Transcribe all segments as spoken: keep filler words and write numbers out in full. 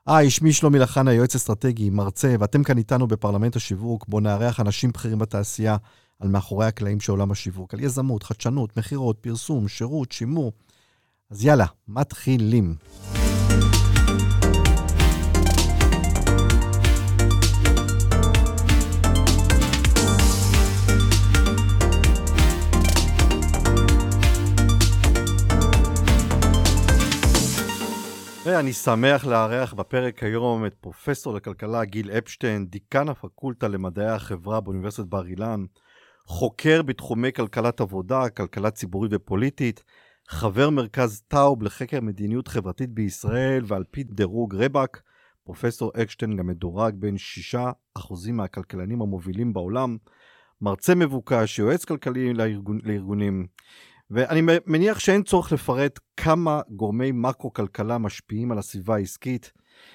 היי, שמי שלומי לחנה, יועץ אסטרטגי, מרצה, ואתם כאן איתנו בפרלמנט השיווק, בו נארח אנשים בכירים בתעשייה על מאחורי הקלעים של עולם השיווק, על יזמות, חדשנות, מחירות, פרסום, שירות, שימור. אז יאללה, מתחילים. ואני שמח לארח בפרק היום את פרופסור לכלכלה גיל אפשטיין, דיקן הפקולטה למדעי החברה באוניברסיטת בר אילן, חוקר בתחומי כלכלת עבודה, כלכלה ציבורית ופוליטית, חבר מרכז טאוב לחקר מדיניות חברתית בישראל, ועל פי דירוג רבק, פרופסור אפשטיין גם מדורג בין שישה אחוזים מהכלכלנים המובילים בעולם, מרצה מבוקש, יועץ כלכלי לארגון, לארגונים, ואני מניח שאין צורך לפרט כמה גורמי מקרו-כלכלה משפיעים על הסביבה העסקית,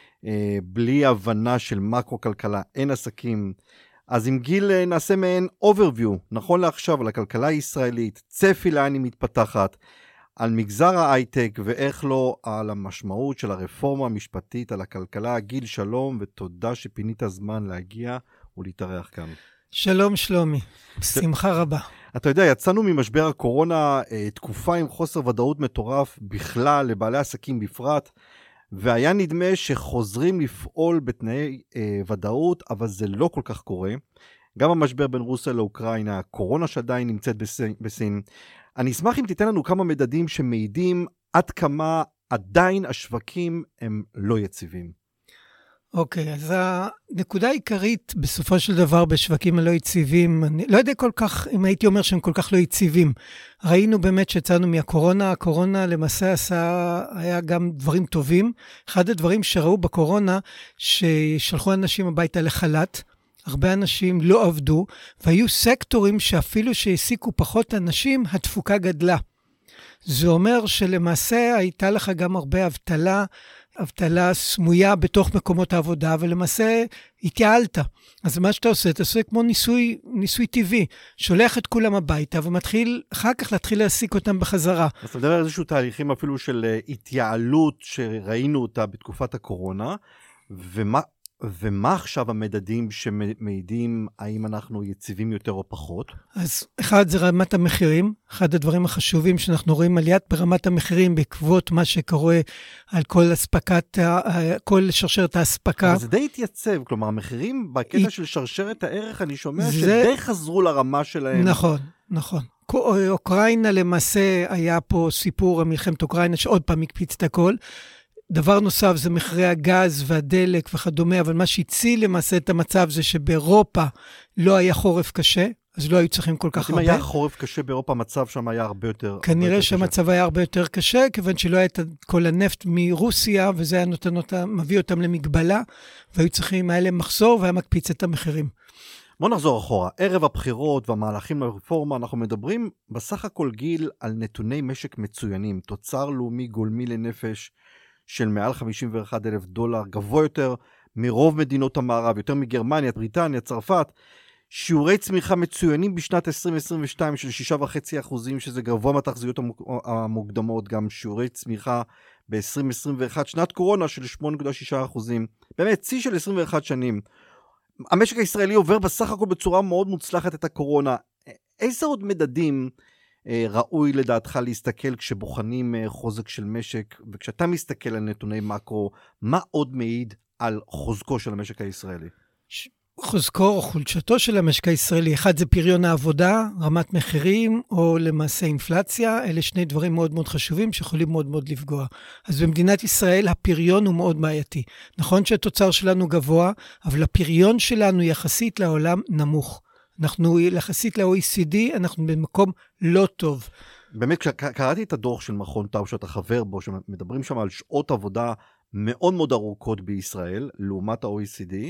בלי הבנה של מקרו-כלכלה, אין עסקים. אז עם גיל נעשה מעין overview, נכון לעכשיו, על הכלכלה הישראלית, צפי לאן היא מתפתחת, על מגזר ההייטק, ואיך לא על המשמעות של הרפורמה המשפטית על הכלכלה. גיל, שלום, ותודה שפינית הזמן להגיע ולהתארח כאן. שלום שלומי, שמחה רבה. אתה יודע, יצאנו ממשבר הקורונה, תקופה עם חוסר ודאות מטורף בכלל, לבעלי עסקים בפרט, והיה נדמה שחוזרים לפעול בתנאי אה, ודאות, אבל זה לא כל כך קורה. גם המשבר בין רוסיה לאוקראינה, הקורונה שעדיין נמצאת בסין, בסין. אני אשמח אם תיתן לנו כמה מדדים שמעידים עד כמה עדיין השווקים הם לא יציבים. אוקיי, אז הנקודה העיקרית בסופו של דבר בשווקים הלא יציבים, אני לא יודע כל כך, אם הייתי אומר שהם כל כך לא יציבים. ראינו באמת שיצאנו מהקורונה, הקורונה למעשה עשה, היה גם דברים טובים. אחד הדברים שראו בקורונה, ששלחו אנשים הביתה לחל"ת, הרבה אנשים לא עבדו, והיו סקטורים שאפילו שהעסיקו פחות אנשים, התפוקה גדלה. זה אומר שלמעשה הייתה לך גם הרבה אבטלה, אבטלה סמויה בתוך מקומות העבודה, ולמעשה התייעלת. אז מה שאתה עושה, אתה עושה כמו ניסוי, ניסוי טבעי, שולח את כולם הביתה, ומתחיל אחר כך להתחיל להעסיק אותם בחזרה. אז אתה מדבר על איזשהו תהליכים אפילו של התייעלות, שראינו אותה בתקופת הקורונה, ומה, ומה עכשיו המדדים שמעידים האם אנחנו יציבים יותר או פחות? אז אחד זה רמת המחירים, אחד הדברים החשובים שאנחנו רואים עליית ברמת המחירים בעקבות מה שקורה על כל הספקת, כל שרשרת ההספקה. אבל זה די התייצב, כלומר המחירים בקטע של שרשרת הערך, אני שומע שדי חזרו לרמה שלהם. נכון, נכון. אוקראינה למעשה היה פה סיפור המלחמת אוקראינה שעוד פעם הקפיץ את הכל. דבר נוסף זה מחירי הגז והדלק וכדומה, אבל מה שהציל למעשה את המצב זה שבאירופה לא היה חורף קשה, אז לא היו צריכים כל כך הרבה. אם היה חורף קשה באירופה, המצב שם היה הרבה יותר קשה. כנראה שהמצב היה הרבה יותר קשה, כיוון שלא היה את כל הנפט מרוסיה, וזה היה נותן אותם, מביא אותם למגבלה, והיו צריכים, היה להם מחסור, והיה מקפיץ את המחירים. בוא נחזור אחורה. ערב הבחירות והמהלכים לרפורמה, אנחנו מדברים בסך הכל גיל על נתוני משק מצוינים, תוצר לאומי גולמי לנפש, של מעל חמישים ואחד אלף דולר, גבוה יותר מרוב מדינות המערב, יותר מגרמניה, בריטניה, צרפת, שיעורי צמיחה מצוינים בשנת עשרים עשרים ושתיים של שישה וחצי אחוזים, שזה גבוה מהתחזיות המוקדמות, גם שיעורי צמיחה ב-עשרים עשרים ואחת, שנת קורונה של שמונה נקודה שישה אחוזים, באמת צי של עשרים ואחת שנים. המשק הישראלי עובר בסך הכל בצורה מאוד מוצלחת את הקורונה. איזה עוד מדדים ראוי לדעתך להסתכל כשבוחנים חוזק של משק, וכשאתה מסתכל על נתוני מקרו, מה עוד מעיד על חוזקו של המשק הישראלי? חוזקו או חולשתו של המשק הישראלי, אחד זה פריון העבודה, רמת מחירים, או למעשה אינפלציה, אלה שני דברים מאוד מאוד חשובים שיכולים מאוד מאוד לפגוע. אז במדינת ישראל הפריון הוא מאוד בעייתי. נכון שהתוצר שלנו גבוה, אבל הפריון שלנו יחסית לעולם נמוך. אנחנו יחסית ל-או אי סי די, אנחנו במקום לא טוב. באמת, כשקראתי את הדוח של מכון טאוב שאתה חבר בו, שמדברים שם על שעות עבודה מאוד מאוד ארוכות בישראל, לעומת ה-או אי סי די,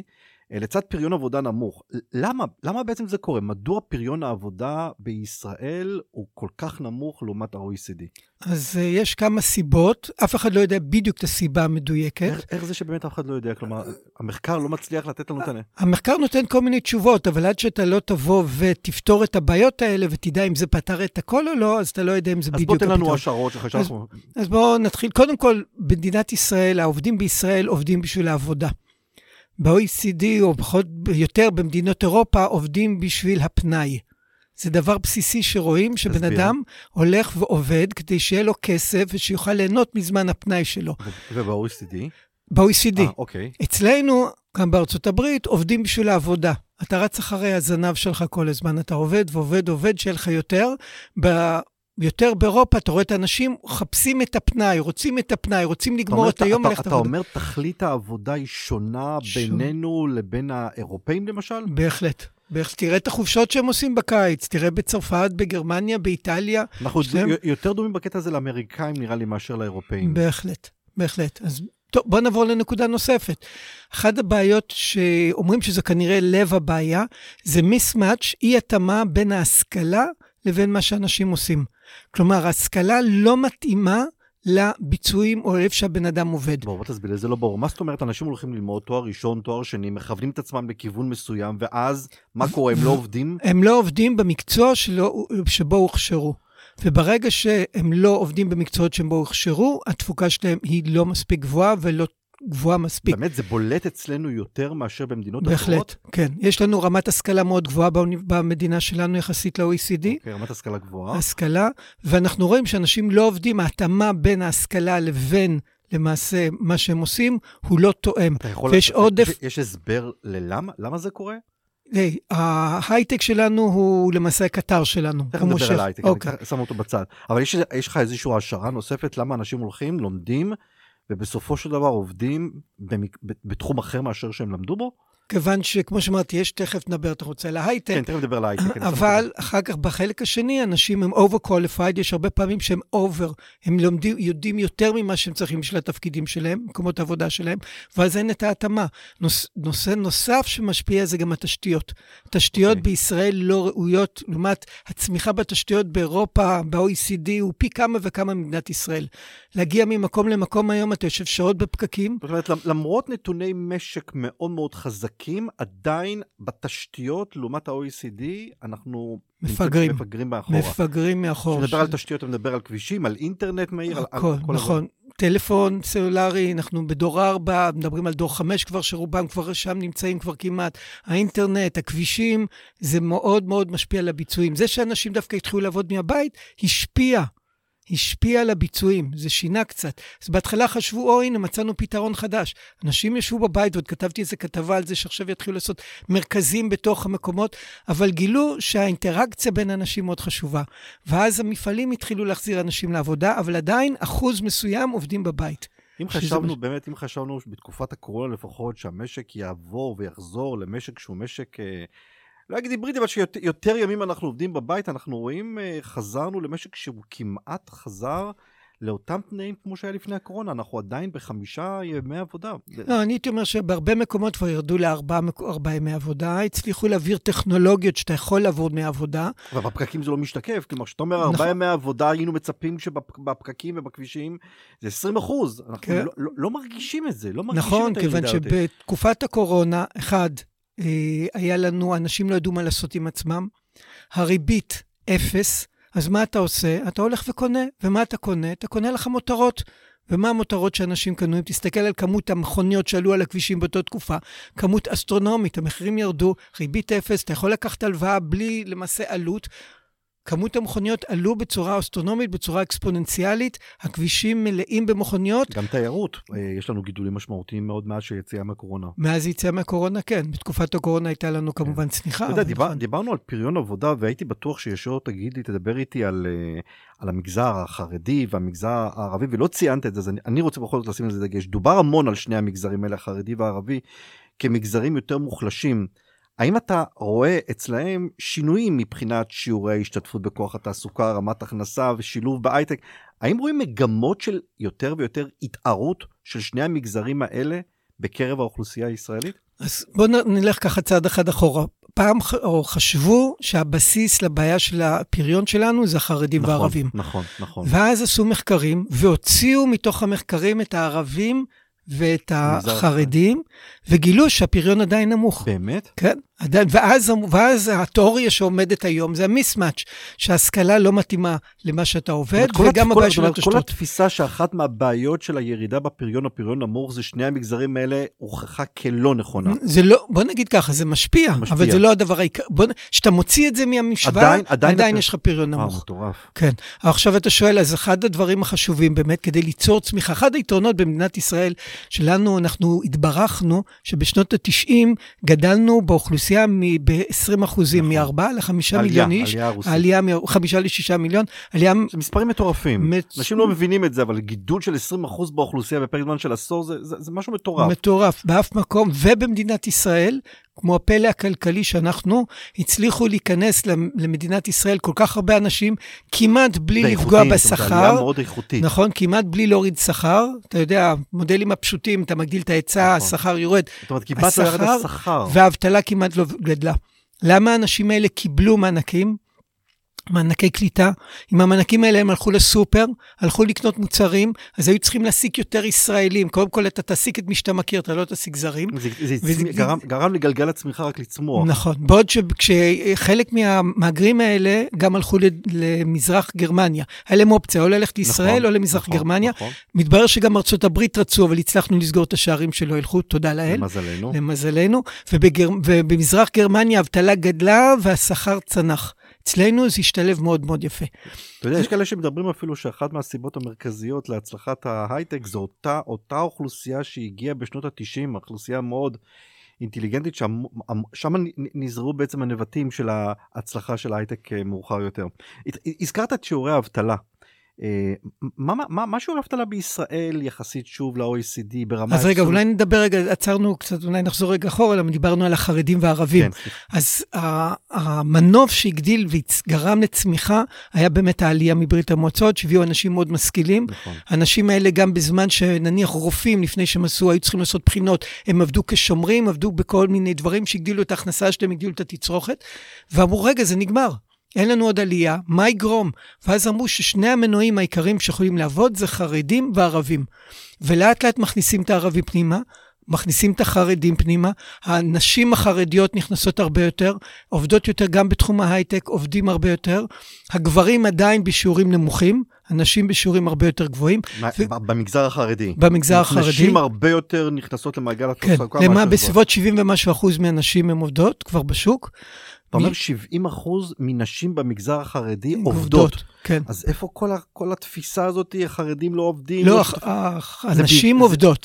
לצד פריון עבודה נמוך. למה? למה בעצם זה קורה? מדוע פריון העבודה בישראל הוא כל כך נמוך לעומת ה-או אי סי די? אז uh, יש כמה סיבות, אף אחד לא יודע בדיוק את הסיבה המדויקת. איך, איך זה שבאמת אף אחד לא יודע? כלומר, המחקר לא מצליח לתת לנו תנה. המחקר נותן כל מיני תשובות, אבל עד שאתה לא תבוא ותפתור את הבעיות האלה, ותדע אם זה פתר את הכל או לא, אז אתה לא יודע אם זה בדיוק הפתרון. אז בוא תן לנו הפתרון. השערות שחשבנו. אז, אז בואו נתחיל. קודם כל, במדינת ישראל, העובדים בישראל עובדים בשביל העבודה. ב-או אי סי די, או פחות, יותר במדינות אירופה, עובדים בשביל הפנאי. זה דבר בסיסי שרואים, שבן אדם הולך ועובד, כדי שיהיה לו כסף, ושיוכל ליהנות מזמן הפנאי שלו. וב-או אי סי די? ב-או אי סי די. אה, אוקיי. אצלנו, גם בארצות הברית, עובדים בשביל העבודה. אתה רץ אחרי הזנב שלך כל הזמן, אתה עובד ועובד, עובד, שיהיה לך יותר. ב... יותר באירופה, אתה רואה את האנשים, חפשים את הפנאי, רוצים את הפנאי, רוצים לגמור את היום ללכת עבודה. אתה אומר, תכלית העבודה היא שונה בינינו לבין האירופאים למשל? בהחלט. תראה את החופשות שהם עושים בקיץ, תראה בצרפת, בגרמניה, באיטליה. אנחנו יותר דומים בקטע הזה לאמריקאים, נראה לי, מאשר לאירופאים. בהחלט, בהחלט. אז טוב, בוא נעבור לנקודה נוספת. אחת הבעיות שאומרים שזה כנראה לב הבעיה, זה מיסמאץ', אי התאמה בין ההשכלה לבין מה שאנשים עושים. כלומר, ההשכלה לא מתאימה לביצועים או איפה שהבן אדם עובד. בואו, תסביר, זה לא ברור. מה זאת אומרת? אנשים הולכים ללמוד תואר ראשון, תואר שני, מכוונים את עצמם לכיוון מסוים, ואז מה קורה? הם לא עובדים? הם לא עובדים במקצוע שלו, שבו הוכשרו. וברגע שהם לא עובדים במקצועות שבו הוכשרו, התפוקה שלהם היא לא מספיק גבוהה ולא גבוהה מספיק. באמת, זה בולט אצלנו יותר מאשר במדינות אחרות? בהחלט, כן. יש לנו רמת השכלה מאוד גבוהה במדינה שלנו יחסית ל-או אי סי די. אוקיי, רמת השכלה גבוהה. השכלה, ואנחנו רואים שאנשים לא עובדים, ההתאמה בין ההשכלה לבין למעשה מה שהם עושים, הוא לא תואם. ויש עודף... יש הסבר ללמה? למה זה קורה? היי, ההייטק שלנו הוא למעשה הקטר שלנו. תכף נדבר על ההייטק, אני שם אותו בצד. אבל יש, יש לך איזושהי השערה נוספת למה אנשים הולכים, לומדים, ובסופו של דבר עובדים בתחום אחר מאשר שהם למדו בו? כיוון שכמו שאמרתי, יש תכף נדבר, אתה רוצה להייטק. כן, תכף נדבר להייטק. אבל אחר כך בחלק השני, אנשים הם over-qualified, יש הרבה פעמים שהם over, הם לומדים, יודעים יותר ממה שהם צריכים בשביל התפקידים שלהם, מקומות העבודה שלהם, ואז אין את ההתאמה. נוס, נושא נוסף שמשפיע זה גם התשתיות. תשתיות okay. בישראל לא ראויות, לעומת הצמיחה בתשתיות באירופה, ב-או אי סי די, הוא פי כמה וכמה ממדינת ישראל. להגיע ממקום למקום היום, אתה יושב שעות בפקקים. זאת אומרת, למרות נתוני משק מאוד מאוד חזקים, עדיין בתשתיות, לעומת ה-או אי סי די, אנחנו מפגרים, מפגרים מאחורה. מפגרים מאחורה. כשנדבר ש... על תשתיות, נדבר על כבישים, על אינטרנט מהיר, על, הכל, על כל נכון. הזמן. טלפון סלולרי, אנחנו בדור ארבע, מדברים על דור חמש כבר, שרובם כבר שם נמצאים כבר כמעט. האינטרנט, הכבישים, זה מאוד מאוד משפיע על הביצועים. זה שאנשים דווקא התחילו לעבוד מהבית, השפיע. השפיע על הביצועים, זה שינה קצת. אז בהתחלה חשבו, או הנה, מצאנו פתרון חדש. אנשים ישבו בבית, ועוד כתבתי איזה כתבה על זה, שעכשיו יתחילו לעשות מרכזים בתוך המקומות, אבל גילו שהאינטראקציה בין אנשים מאוד חשובה. ואז המפעלים התחילו להחזיר אנשים לעבודה, אבל עדיין אחוז מסוים עובדים בבית. אם חשבנו, באמת, אם חשבנו בתקופת הקורונה לפחות, שהמשק יעבור ויחזור למשק שהוא משק... לא אגיד היברידי, אבל שיותר ימים אנחנו עובדים בבית, אנחנו רואים, חזרנו למשק שהוא כמעט חזר לאותם תנאים כמו שהיה לפני הקורונה, אנחנו עדיין בחמישה ימי עבודה. לא, אני הייתי אומר שבהרבה מקומות כבר ירדו לארבעה ימי עבודה, הצליחו להעביר טכנולוגיות שאתה יכול לעבוד מעבודה. אבל בפקקים זה לא משתקף, כלומר, שאתה אומר ארבעה ימי עבודה, היינו מצפים שבפקקים ובכבישים, זה עשרים אחוז, אנחנו לא מרגישים את זה, לא מרגישים את הירידה. נכון, כיוון שבתקופת הקורונה, אחד, היה לנו, אנשים לא ידעו מה לעשות עם עצמם, הריבית אפס, אז מה אתה עושה? אתה הולך וקונה, ומה אתה קונה? אתה קונה לך מותרות, ומה המותרות שאנשים קנו? אם תסתכל על כמות המכוניות שעלו על הכבישים באותה תקופה, כמות אסטרונומית, המחירים ירדו, ריבית אפס, אתה יכול לקחת הלוואה בלי למעשה עלות, כמות המכוניות עלו בצורה אסטרונומית, בצורה אקספוננציאלית, הכבישים מלאים במכוניות. גם תיירות, יש לנו גידולים משמעותיים מאוד מאז שיציאה מהקורונה. מאז יציאה מהקורונה, כן. בתקופת הקורונה הייתה לנו כמובן צניחה. אתה יודע, דיברנו על פריון עבודה, והייתי בטוח שישור תגיד לי, תדבר איתי על, על המגזר החרדי והמגזר הערבי, ולא ציינת את זה, אז אני רוצה בכל זאת לשים על זה דגש. דובר המון על שני המגזרים האלה, החרדי והערבי, כמגזרים יותר מוחלשים. האם אתה רואה אצלהם שינויים מבחינת שיעורי ההשתתפות בכוח התעסוקה, רמת הכנסה ושילוב בהייטק? האם רואים מגמות של יותר ויותר התערות של שני המגזרים האלה בקרב האוכלוסייה הישראלית? אז בואו נלך ככה צעד אחד אחורה. פעם או חשבו שהבסיס לבעיה של הפריון שלנו זה החרדים נכון, והערבים. נכון, נכון. ואז עשו מחקרים, והוציאו מתוך המחקרים את הערבים ואת החרדים, וגילו שהפריון עדיין נמוך. באמת? כן. ואז, ואז התיאוריה שעומדת היום, זה המיסמאץ', שההשכלה לא מתאימה למה שאתה עובד, וגם הבעיה של התשתות. כל התפיסה שאחת מהבעיות של הירידה בפריון, הפריון נמוך, זה שני המגזרים האלה הוכחה כלא נכונה. זה לא, בוא נגיד ככה, זה משפיע, משפיע. אבל זה לא הדבר העיקר. שאתה מוציא את זה מהמשוואה, עדיין, עדיין, עדיין יש לך פריון נמוך. אה, מטורף. כן. עכשיו אתה שואל, אז אחד הדברים החשובים באמת, כדי ליצור צמיחה, אחד היתרונות במדינת ישראל, שלנו אנחנו התברכנו, שבשנות ה-תשעים גדלנו באוכלוסייה ב-עשרים אחוזים, מ-ארבעה לחמישה מיליון איש, העלייה מ-חמישה לשישה מיליון, עלייה... זה מספרים מטורפים. אנשים לא מבינים את זה, אבל גידול של עשרים אחוז באוכלוסייה בפרק זמן של עשור, זה משהו מטורף. מטורף, באף מקום, ובמדינת ישראל, כמו הפלא הכלכלי שאנחנו, הצליחו להיכנס למדינת ישראל כל כך הרבה אנשים, כמעט בלי לפגוע בשכר. עלייה מאוד איכותית. נכון, כמעט בלי להוריד שכר. אתה יודע, מודלים הפשוטים, אתה מגדיל את ההיצע, השכר יורד. זאת אומרת, כמעט לא ירד השכר. והאבטלה כמעט לא גדלה. למה האנשים האלה קיבלו מענקים? מענקי קליטה, עם המענקים האלה הם הלכו לסופר, הלכו לקנות מוצרים, אז היו צריכים להסיק יותר ישראלים, קודם כל אתה תסיק את מי שאתה מכיר, אתה לא תסיק זרים. זה, זה וזה, גרם, גרם לגלגל הצמיחה רק לצמוח. נכון, בעוד שחלק מהמאגרים האלה גם הלכו למזרח גרמניה, היה להם אופציה, או ללכת לישראל נכון, או למזרח נכון, גרמניה, נכון. מתברר שגם ארצות הברית רצו, אבל הצלחנו לסגור את השערים שלא ילכו, תודה לאל. למזלנו. למזלנו, ובגר, ובמזרח גרמניה האבטלה גדלה והשכר צנח. אצלנו זה השתלב מאוד מאוד יפה. אתה יודע, יש כאלה שמדברים אפילו שאחת מהסיבות המרכזיות להצלחת ההייטק, זו אותה, אותה אוכלוסייה שהגיעה בשנות ה-תשעים, אוכלוסייה מאוד אינטליגנטית, שם, שם נזרו בעצם הנבטים של ההצלחה של ההייטק מאוחר יותר. הזכרת את שיעורי האבטלה. מה, מה, מה שיעור האבטלה בישראל יחסית שוב ל-או אי סי די ברמה... אז רגע, אולי נדבר רגע, עצרנו קצת, אולי נחזור רגע אחורה, למה דיברנו על החרדים והערבים. כן. אז המנוף שהגדיל וגרם לצמיחה, היה באמת העלייה מברית המועצות, שהביאו אנשים מאוד משכילים. נכון. האנשים האלה גם בזמן שנניח רופאים, לפני שהם עשו, היו צריכים לעשות בחינות, הם עבדו כשומרים, עבדו בכל מיני דברים שהגדילו את ההכנסה שלהם, הגדילו את התצרוכת, ואמרו, רגע, זה נגמר. אין לנו עוד עלייה, מה יגרום? ואז אמרו ששני המנועים העיקריים שיכולים לעבוד זה חרדים וערבים. ולאט לאט מכניסים את הערבים פנימה, מכניסים את החרדים פנימה, הנשים החרדיות נכנסות הרבה יותר, עובדות יותר גם בתחום ההייטק, עובדים הרבה יותר, הגברים עדיין בשיעורים נמוכים, הנשים בשיעורים הרבה יותר גבוהים. במגזר החרדי. במגזר החרדי. נשים הרבה יותר נכנסות למעגל התעסוקה. כן, למה בסביבות שבעים ומשהו אחוז מהנשים הן עובדות כבר בשוק. אתה אומר שבעים אחוז מנשים במגזר החרדי עובדות. כן. אז איפה כל, ה, כל התפיסה הזאת, החרדים לא עובדים? לא, הנשים עובדות.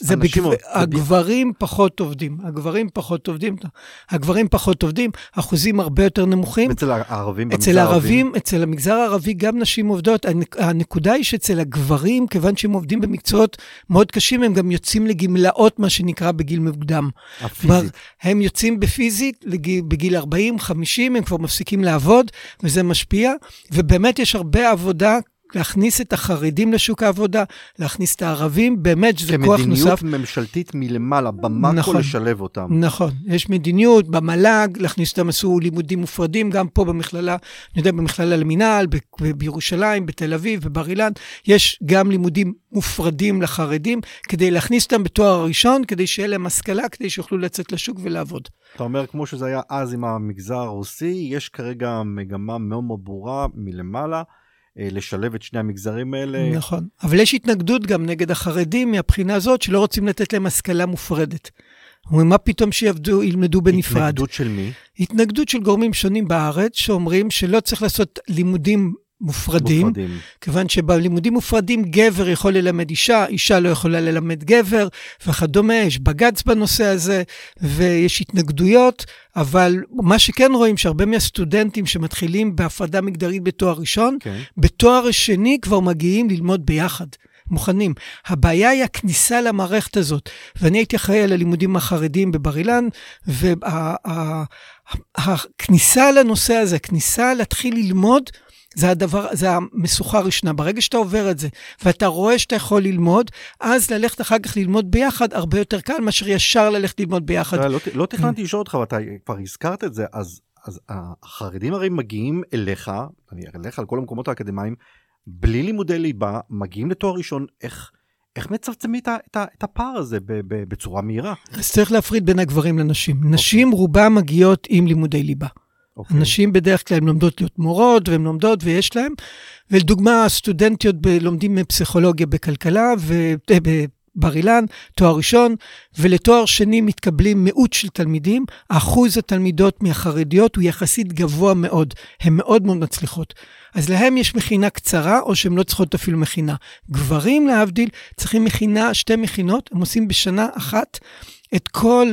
הגברים פחות עובדים. הגברים פחות עובדים. הגברים פחות עובדים, אחוזים הרבה יותר נמוכים. אצל הערבים במגזר אצל הערבים, אצל המגזר הערבי גם נשים עובדות. הנקודה היא שאצל הגברים, כיוון שהם עובדים במקצועות מאוד קשים, הם גם יוצאים לגמלאות, מה שנקרא בגיל מוקדם. הפיזית. הם יוצאים בפיזית, בגיל ארבעים חמישים, הם כבר מפסיקים לעבוד, וזה משפיע, ובאמת יש הרבה עבודה, להכניס את החרדים לשוק העבודה, להכניס את הערבים, באמת שזה כוח נוסף. כמדיניות ממשלתית מלמעלה, במקו נכון, לשלב אותם. נכון, יש מדיניות, במל"ג, להכניס אותם עשו לימודים מופרדים, גם פה במכללה, אני יודע, במכללה למינהל, ב- בירושלים, בתל אביב, בבר אילן, יש גם לימודים מופרדים לחרדים, כדי להכניס אותם בתואר הראשון, כדי שיהיה להם השכלה, כדי שיוכלו לצאת לשוק ולעבוד. אתה אומר, כמו שזה היה אז עם המגזר הרוסי, יש כרגע מגמה מאוד מאוד ברורה מלמעלה, לשלב את שני המגזרים האלה. נכון, אבל יש התנגדות גם נגד החרדים מהבחינה הזאת, שלא רוצים לתת להם השכלה מופרדת. אומרים, מה פתאום שיעבדו, ילמדו בנפרד? התנגדות של מי? התנגדות של גורמים שונים בארץ, שאומרים שלא צריך לעשות לימודים מופרדים, מופרדים. כיוון שבלימודים מופרדים גבר יכול ללמד אישה, אישה לא יכולה ללמד גבר, וכדומה, יש בג"ץ בנושא הזה, ויש התנגדויות, אבל מה שכן רואים, שהרבה מהסטודנטים שמתחילים בהפרדה מגדרית בתואר ראשון, okay. בתואר השני כבר מגיעים ללמוד ביחד. מוכנים. הבעיה היא הכניסה למערכת הזאת, ואני הייתי אחראי על הלימודים החרדיים בבר אילן, והכניסה לנושא הזה, הכניסה להתחיל ללמוד, זה הדבר, זה המשוכה הראשונה. ברגע שאתה עובר את זה, ואתה רואה שאתה יכול ללמוד, אז ללכת אחר כך ללמוד ביחד, הרבה יותר קל, מאשר ישר ללכת ללמוד ביחד. לא, לא תכננתי לשאול אותך, ואתה כבר הזכרת את זה, אז, אז החרדים הרי מגיעים אליך, אני אליך על כל המקומות האקדמיים, בלי לימודי ליבה, מגיעים לתואר ראשון, איך, איך מצמצמים את, את, את הפער הזה ב, ב, בצורה מהירה? אז צריך להפריד בין הגברים לנשים. נשים okay. רובם מגיעות עם לימודי ליבה. Okay. הנשים בדרך כלל הן לומדות להיות מורות, והן לומדות ויש להן, ולדוגמה, הסטודנטיות לומדים פסיכולוגיה בכלכלה, ובר אילן, תואר ראשון, ולתואר שני מתקבלים מיעוט של תלמידים, אחוז התלמידות מהחרדיות הוא יחסית גבוה מאוד, הן מאוד מאוד מצליחות. אז להם יש מכינה קצרה, או שהם לא צריכות אפילו מכינה. גברים להבדיל צריכים מכינה, שתי מכינות, הם עושים בשנה אחת, את כל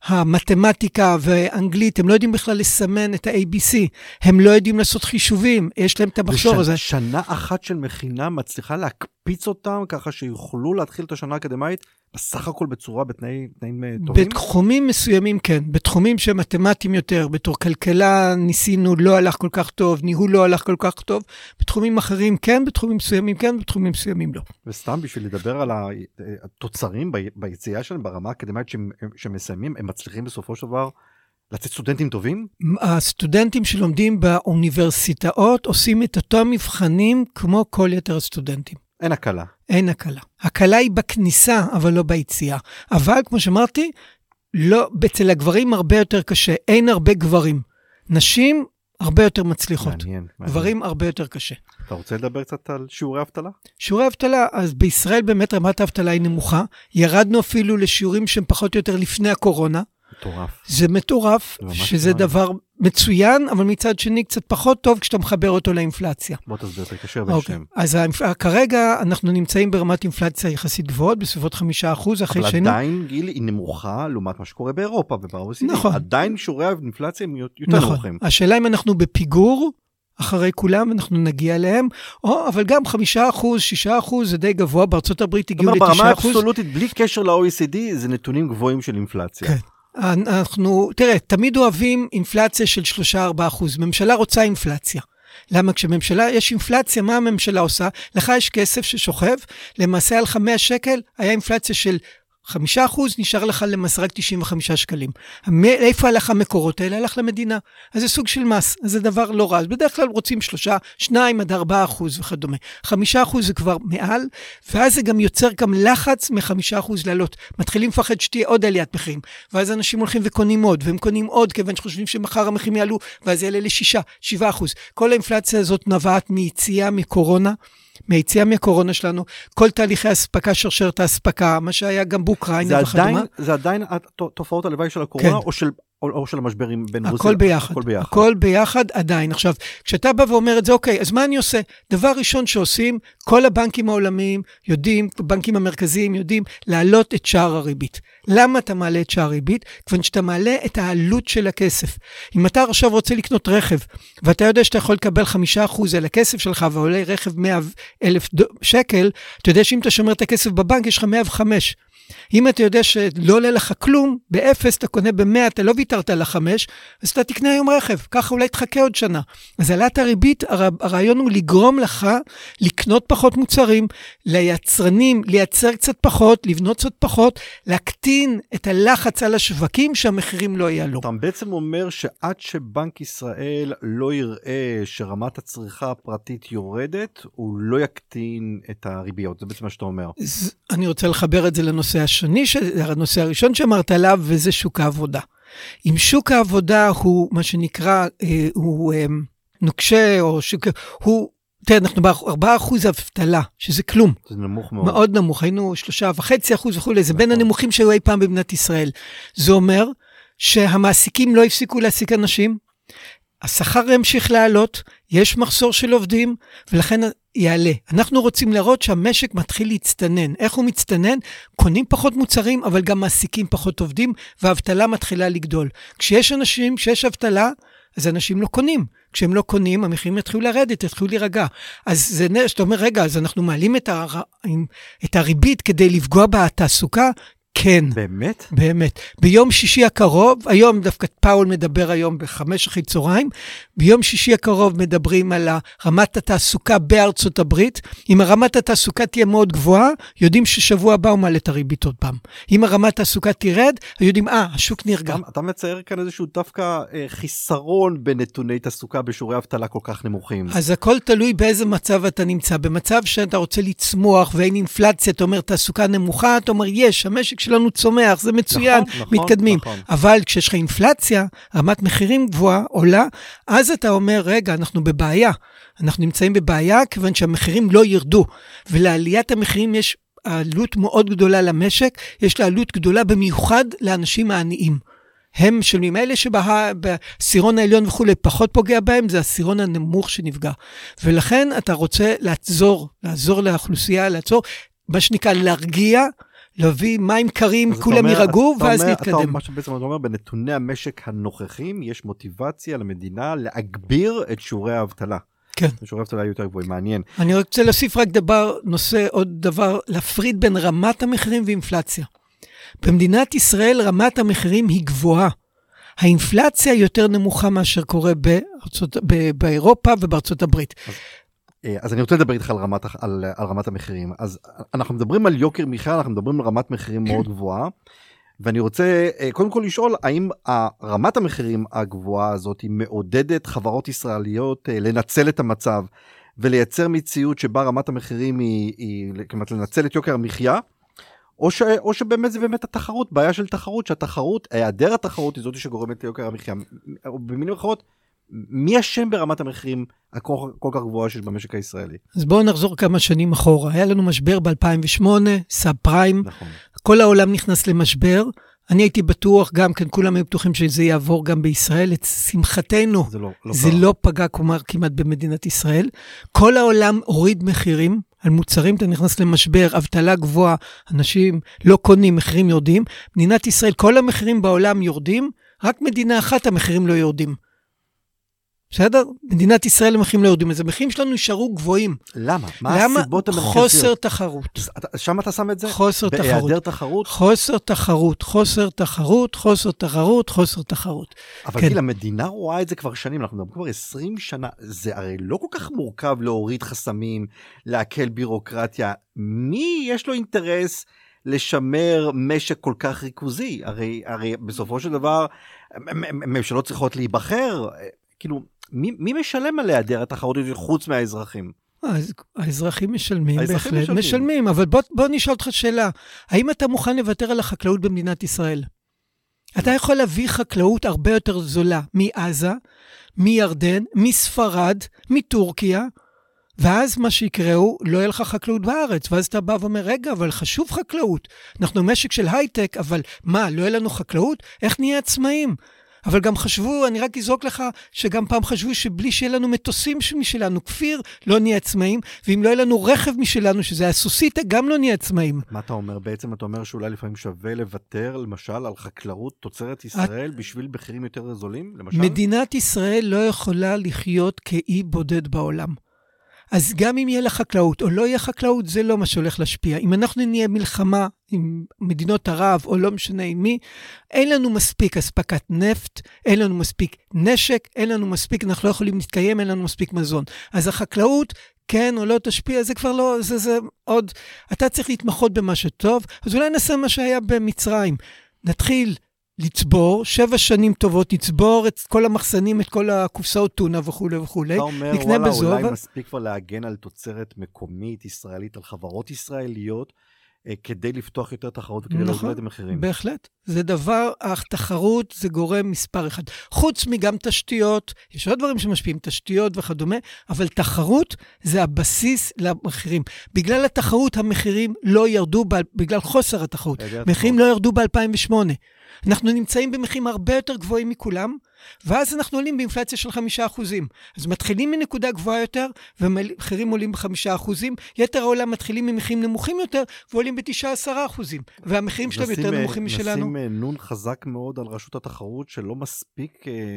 המתמטיקה והאנגלית, הם לא יודעים בכלל לסמן את ה-A B C, הם לא יודעים לעשות חישובים, יש להם את המחשור הזה. שנה אחת של מכינה מצליחה להקפיץ אותם, ככה שיוכלו להתחיל את השנה האקדמית, בסך הכל בצורה, בתנאים טובים? בתחומים מסוימים כן, בתחומים שמתמטיים יותר, בתור כלכלה ניסינו, לא הלך כל כך טוב, ניהול לא הלך כל כך טוב, בתחומים אחרים כן, בתחומים מסוימים כן, בתחומים מסוימים לא. וסתם בשביל לדבר על התוצרים ביציאה שלהם, ברמה האקדמית שמסיימים, הם מצליחים בסופו של דבר לצאת סטודנטים טובים? הסטודנטים שלומדים באוניברסיטאות עושים את אותם מבחנים כמו כל יתר הסטודנטים. אין הקלה. אין הקלה. הקלה היא בכניסה, אבל לא ביציאה. אבל, כמו שאמרתי, לא, אצל הגברים הרבה יותר קשה. אין הרבה גברים. נשים הרבה יותר מצליחות. מעניין. גברים הרבה יותר קשה. אתה רוצה לדבר קצת על שיעורי אבטלה? שיעורי אבטלה, אז בישראל באמת רמת האבטלה היא נמוכה. ירדנו אפילו לשיעורים שהם פחות או יותר לפני הקורונה. מטורף. זה מטורף, שזה דבר מצוין, אבל מצד שני קצת פחות טוב כשאתה מחבר אותו לאינפלציה. בוא תסביר, אתה קשר בין שניהם. אז כרגע אנחנו נמצאים ברמת אינפלציה יחסית גבוהות, בסביבות חמישה אחוז אחרי שני. אבל עדיין, גיל, היא נמוכה לעומת מה שקורה באירופה וב-או אי סי די. נכון. עדיין שיעורי האינפלציה הם יותר נמוכים. השאלה אם אנחנו בפיגור, אחרי כולם, אנחנו נגיע אליהם, או, אבל גם חמישה אחוז, שישה אחוז, זה די גבוה, בארצות הברית הגיעו ל-תשעה אחוז. ברמה האבסולוטית, בלי קשר ל-או אי סי די, זה נתונים גבוהים של אינפלציה. כן. אנחנו, תראה, תמיד אוהבים אינפלציה של שלושה עד ארבעה אחוז. ממשלה רוצה אינפלציה. למה כשממשלה, יש אינפלציה, מה הממשלה עושה? לך יש כסף ששוכב, למעשה על חמש שקל, היה אינפלציה של חמישה אחוז, נשאר לך למס רק תשעים וחמישה שקלים. איפה הלך המקורות האלה? הלך למדינה. אז זה סוג של מס, אז זה דבר לא רע. אז בדרך כלל רוצים שלושה, שניים עד ארבעה אחוז וכדומה. חמישה אחוז זה כבר מעל, ואז זה גם יוצר גם לחץ מחמישה אחוז לעלות. מתחילים לפחד שתהיה עוד עליית מחירים, ואז אנשים הולכים וקונים עוד, והם קונים עוד, כיוון שחושבים שמחר המחירים יעלו, ואז יעלה לשישה, שבעה אחוז. כל האינפלציה הזאת נבעת מיציאה מקורונה, מהיציאה מהקורונה שלנו, כל תהליכי הספקה, שרשרת ההספקה, מה שהיה גם באוקראינה וכדומה. זה עדיין תופעות הלוואי של הקורונה, או של או של המשברים בין רוסיה? הכל ביחד. הכל ביחד. הכל ביחד עדיין. עכשיו, כשאתה בא ואומר את זה, אוקיי, אז מה אני עושה? דבר ראשון שעושים, כל הבנקים העולמיים יודעים, הבנקים המרכזיים יודעים, להעלות את שער הריבית. למה אתה מעלה את שער הריבית? כיוון שאתה מעלה את העלות של הכסף. אם אתה עכשיו רוצה לקנות רכב, ואתה יודע שאתה יכול לקבל חמישה אחוז על הכסף שלך, ועולה רכב מאה אלף שקל, אתה יודע שאם אתה שומר את הכסף בבנק, יש לך מאה וחמש. אם אתה יודע שלא עולה לך כלום, באפס אתה קונה במאה, אתה לא ויתרת על החמש, אז אתה תקנה היום רכב, ככה אולי תחכה עוד שנה. אז עלת הריבית, הרעיון הוא לגרום לך לקנות פחות מוצרים, ליצרנים, לייצר קצת פחות, לבנות קצת פחות, להקטין את הלחץ על השווקים שהמחירים לא יעלו. אתה בעצם אומר שעד שבנק ישראל לא יראה שרמת הצריכה הפרטית יורדת, הוא לא יקטין את הריביות, זה בעצם מה שאתה אומר. אני רוצה לחבר את זה לנושא השני, הנושא הראשון שאמרת עליו, וזה שוק העבודה. אם שוק העבודה הוא מה שנקרא, הוא נוקשה, או שוק, הוא, תראה, אנחנו בארבעה אחוז אבטלה, שזה כלום. זה נמוך מאוד. מאוד נמוך, היינו שלושה וחצי אחוז וכו', זה בין הנמוכים שהיו אי פעם במדינת ישראל. זה אומר שהמעסיקים לא הפסיקו להעסיק אנשים, השכר ימשיך לעלות, יש מחסור של עובדים, ולכן יעלה. אנחנו רוצים לראות שהמשק מתחיל להצטנן. איך הוא מצטנן? קונים פחות מוצרים, אבל גם מעסיקים פחות עובדים, והאבטלה מתחילה לגדול. כשיש אנשים, כשיש אבטלה, אז אנשים לא קונים. כשהם לא קונים, המחירים יתחילו לרדת, יתחילו להירגע. אז זה נראה, שאתה אומר, רגע, אז אנחנו מעלים את, הר... את הריבית כדי לפגוע בתעסוקה, כן. באמת? באמת. ביום שישי הקרוב, היום דווקא פאול מדבר היום בחמש אחרי צהריים, ביום שישי הקרוב מדברים על רמת התעסוקה בארצות הברית. אם הרמת התעסוקה תהיה מאוד גבוהה, יודעים ששבוע הבא הוא מעלה את הריבית עוד פעם. אם הרמת התעסוקה תירד, יודעים, אה, השוק נרגע. אתה מצייר כאן איזשהו דווקא חיסרון בנתוני תעסוקה בשיעורי אבטלה כל כך נמוכים. אז הכל תלוי באיזה מצב אתה נמצא. במצב שאתה רוצה לצמוח ואין אינפלציה, אתה אומר תעסוקה נמוכה, אתה אומר יש, המשק שלנו צומח, זה מצוין, נכון, נכון, מתקדמים. נכון. אבל כשיש לך אינפלציה, רמת מחירים גבוהה, עולה, אז אתה אומר, רגע, אנחנו בבעיה. אנחנו נמצאים בבעיה, כיוון שהמחירים לא ירדו. ולעליית המחירים יש עלות מאוד גדולה למשק, יש לה עלות גדולה במיוחד לאנשים העניים. הם משלמים, אלה שבסירון העליון וכו' פחות פוגע בהם, זה הסירון הנמוך שנפגע. ולכן אתה רוצה לעזור, לעזור לאוכלוסייה, לעזור, מה שנקרא להרגיע, להביא מים קרים, כולם יירגעו, ואז נתקדם. מה שבעצם אתה אומר, בנתוני המשק הנוכחים, יש מוטיבציה למדינה להגביר את שיעורי האבטלה. כן. שיעורי האבטלה יותר גבוהים, מעניין. אני רוצה להוסיף רק דבר, נושא, עוד דבר, להפריד בין רמת המחירים ואינפלציה. במדינת ישראל רמת המחירים היא גבוהה. האינפלציה יותר נמוכה מאשר קורה בארצות, באירופה ובארצות הברית. אז, אז אני רוצה לדבר איתך על רמת, על, על רמת המחירים. אז אנחנו מדברים על יוקר מחיה, אנחנו מדברים על רמת מחירים מאוד גבוהה, ואני רוצה קודם כל לשאול, האם רמת המחירים הגבוהה הזאת היא מעודדת חברות ישראליות לנצל את המצב, ולייצר מציאות שבה רמת המחירים היא, היא כמעט לנצל את יוקר המחיה, או, ש, או שבאמת זה באמת התחרות, בעיה של תחרות, שהתחרות, היעדר התחרות היא זאת שגורמת ליוקר המחיה. במילים אחרות, מי אשם ברמת המחירים הכל, כל כך גבוהה שיש במשק הישראלי? אז בואו נחזור כמה שנים אחורה. היה לנו משבר ב-אלפיים ושמונה, סאב פריים. נכון. כל העולם נכנס למשבר. אני הייתי בטוח, גם כן כולם היו בטוחים שזה יעבור גם בישראל. את שמחתנו, זה לא, לא, זה לא פגע כלומר כמעט במדינת ישראל. כל העולם הוריד מחירים. על מוצרים אתה נכנס למשבר, אבטלה גבוהה, אנשים לא קונים, מחירים יורדים. מדינת ישראל, כל המחירים בעולם יורדים, רק מדינה אחת המחירים לא יורדים. בסדר? מדינת ישראל המחירים לא יורדים, אז המחירים שלנו נשארו גבוהים. למה? מה הסיבות המרכזיות? חוסר תחרות. שם אתה שם את זה? חוסר תחרות. בהיעדר תחרות? חוסר תחרות, חוסר תחרות, חוסר תחרות, חוסר תחרות. אבל גיל, המדינה רואה את זה כבר שנים, אנחנו מדברים כבר עשרים שנה, זה הרי לא כל כך מורכב להוריד חסמים, להקל בירוקרטיה. מי יש לו אינטרס לשמר משק כל כך ריכוזי? הרי, הרי בסופו של דבר, ממשלות צריכות להיבחר, כאילו, מי, מי משלם על היעדר התחרות חוץ מהאזרחים? האזרחים משלמים, בהחלט משלמים. משלמים, אבל בוא, בוא נשאל אותך שאלה, האם אתה מוכן לוותר על החקלאות במדינת ישראל? אתה יכול להביא חקלאות הרבה יותר זולה מעזה, מירדן, מספרד, מטורקיה, ואז מה שיקראו, לא יהיה לך חקלאות בארץ, ואז אתה בא ואומר, רגע, אבל חשוב חקלאות, אנחנו משק של הייטק, אבל מה, לא יהיה לנו חקלאות? איך נהיה עצמאים? אבל גם חשבו, אני רק אזרוק לך, שגם פעם חשבו שבלי שיהיה לנו מטוסים משלנו, כפיר, לא נהיה עצמאים, ואם לא יהיה לנו רכב משלנו, שזה הסוסיטה, גם לא נהיה עצמאים. מה אתה אומר? בעצם אתה אומר שאולי לפעמים שווה לוותר, למשל, על חקלאות תוצרת ישראל, את... בשביל מחירים יותר זולים, למשל? מדינת ישראל לא יכולה לחיות כאי בודד בעולם. אז גם אם יהיה לה חקלאות או לא יהיה חקלאות, זה לא מה שהולך להשפיע. אם אנחנו נהיה מלחמה עם מדינות ערב או לא משנה עם מי, אין לנו מספיק אספקת נפט, אין לנו מספיק נשק, אין לנו מספיק, אנחנו לא יכולים להתקיים, אין לנו מספיק מזון. אז החקלאות, כן או לא תשפיע, זה כבר לא, זה, זה עוד, אתה צריך להתמחות במה שטוב, אז אולי נעשה מה שהיה במצרים. נתחיל לצבור, שבע שנים טובות, לצבור את כל המחסנים, את כל הקופסאות טונה וכו' וכו'. אתה אומר, וואלה, בזוב, אולי מספיק כבר להגן על תוצרת מקומית, ישראלית, על חברות ישראליות, אה, כדי לפתוח יותר תחרות וכדי נכון, להוריד את המחירים. בהחלט. זה דבר, התחרות זה גורם מספר אחד. חוץ מגם תשתיות, יש עוד דברים שמשפיעים, תשתיות וכדומה, אבל תחרות זה הבסיס למחירים. בגלל התחרות המחירים לא ירדו, בגלל חוסר התחרות. מחירים לא ירדו ב-אלפיים ושמונה. אנחנו נמצאים במחירים הרבה יותר גבוהים מכולם, ואז אנחנו עולים באינפלציה של חמישה אחוזים. אז מתחילים מנקודה גבוהה יותר, ומחירים עולים בחמישה אחוזים, יתר העולם מתחילים ממחירים נמוכים יותר, ועולים בתשעה עשרה אחוזים. והמחירים שלהם יותר נמוכים משלנו. נשים נון חזק מאוד על רשות התחרות, שלא מספיק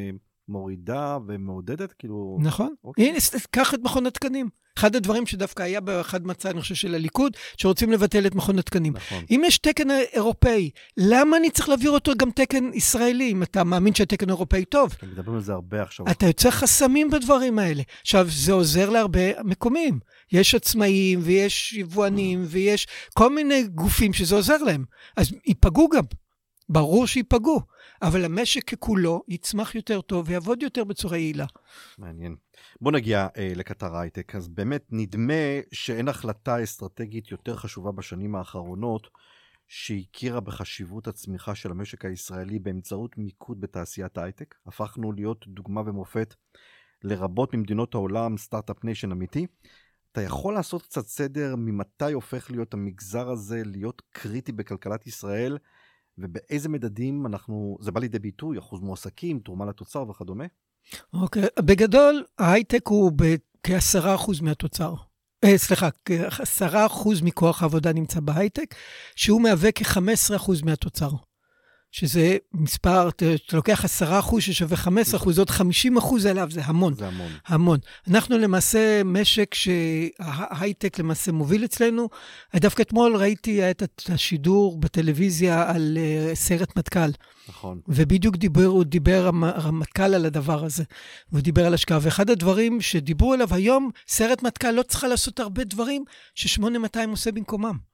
מורידה ומעודדת, כאילו... נכון. אוקיי. הנה, קח את מכון התקנים. אחד הדברים שדווקא היה באחד מצע, אני חושב, של הליכוד, שרוצים לבטל את מכון התקנים. נכון. אם יש תקן אירופאי, למה אני צריך להעביר אותו גם תקן ישראלי, אם אתה מאמין שהתקן אירופאי טוב? כי מדברים על זה הרבה עכשיו. אתה יוצא חסמים בדברים האלה. עכשיו, זה עוזר להרבה מקומים. יש עצמאים, ויש יבואנים, ויש כל מיני גופים שזה עוזר להם. אז ייפגעו גם. ברור שיפגעו. אבל המשק ככולו יצמח יותר טוב, ויעבוד יותר בצורה יעילה. מעניין. בוא נגיע אה, לקטר הייטק. אז באמת נדמה שאין החלטה אסטרטגית יותר חשובה בשנים האחרונות, שהכירה בחשיבות הצמיחה של המשק הישראלי באמצעות מיקוד בתעשיית הייטק. הפכנו להיות דוגמה ומופת לרבות ממדינות העולם, סטארט-אפ ניישן אמיתי. אתה יכול לעשות קצת סדר ממתי הופך להיות המגזר הזה להיות קריטי בכלכלת ישראל, ובאיזה מדדים אנחנו, זה בא לידי ביטוי, אחוז מועסקים, תרומה לתוצר וכדומה? אוקיי, בגדול, ההייטק הוא כ-עשרה אחוז מהתוצר. אה, סליחה, כ-עשרה אחוז מכוח העבודה נמצא בהייטק, שהוא מהווה כ-חמישה עשר אחוז מהתוצר. שזה מספר, אתה לוקח עשרה אחוז ששווה חמישה עשר אחוז, עוד חמישים אחוז עליו, זה המון. זה המון. המון. אנחנו למעשה משק שההייטק למעשה מוביל אצלנו. דווקא אתמול ראיתי את השידור בטלוויזיה על סיירת מטכ"ל. נכון. ובדיוק דיבר, הוא דיבר המטכ"ל על הדבר הזה. הוא דיבר על השקעה. ואחד הדברים שדיברו עליו היום, סיירת מטכ"ל לא צריכה לעשות הרבה דברים ש-שמונה מאתיים עושה במקומם.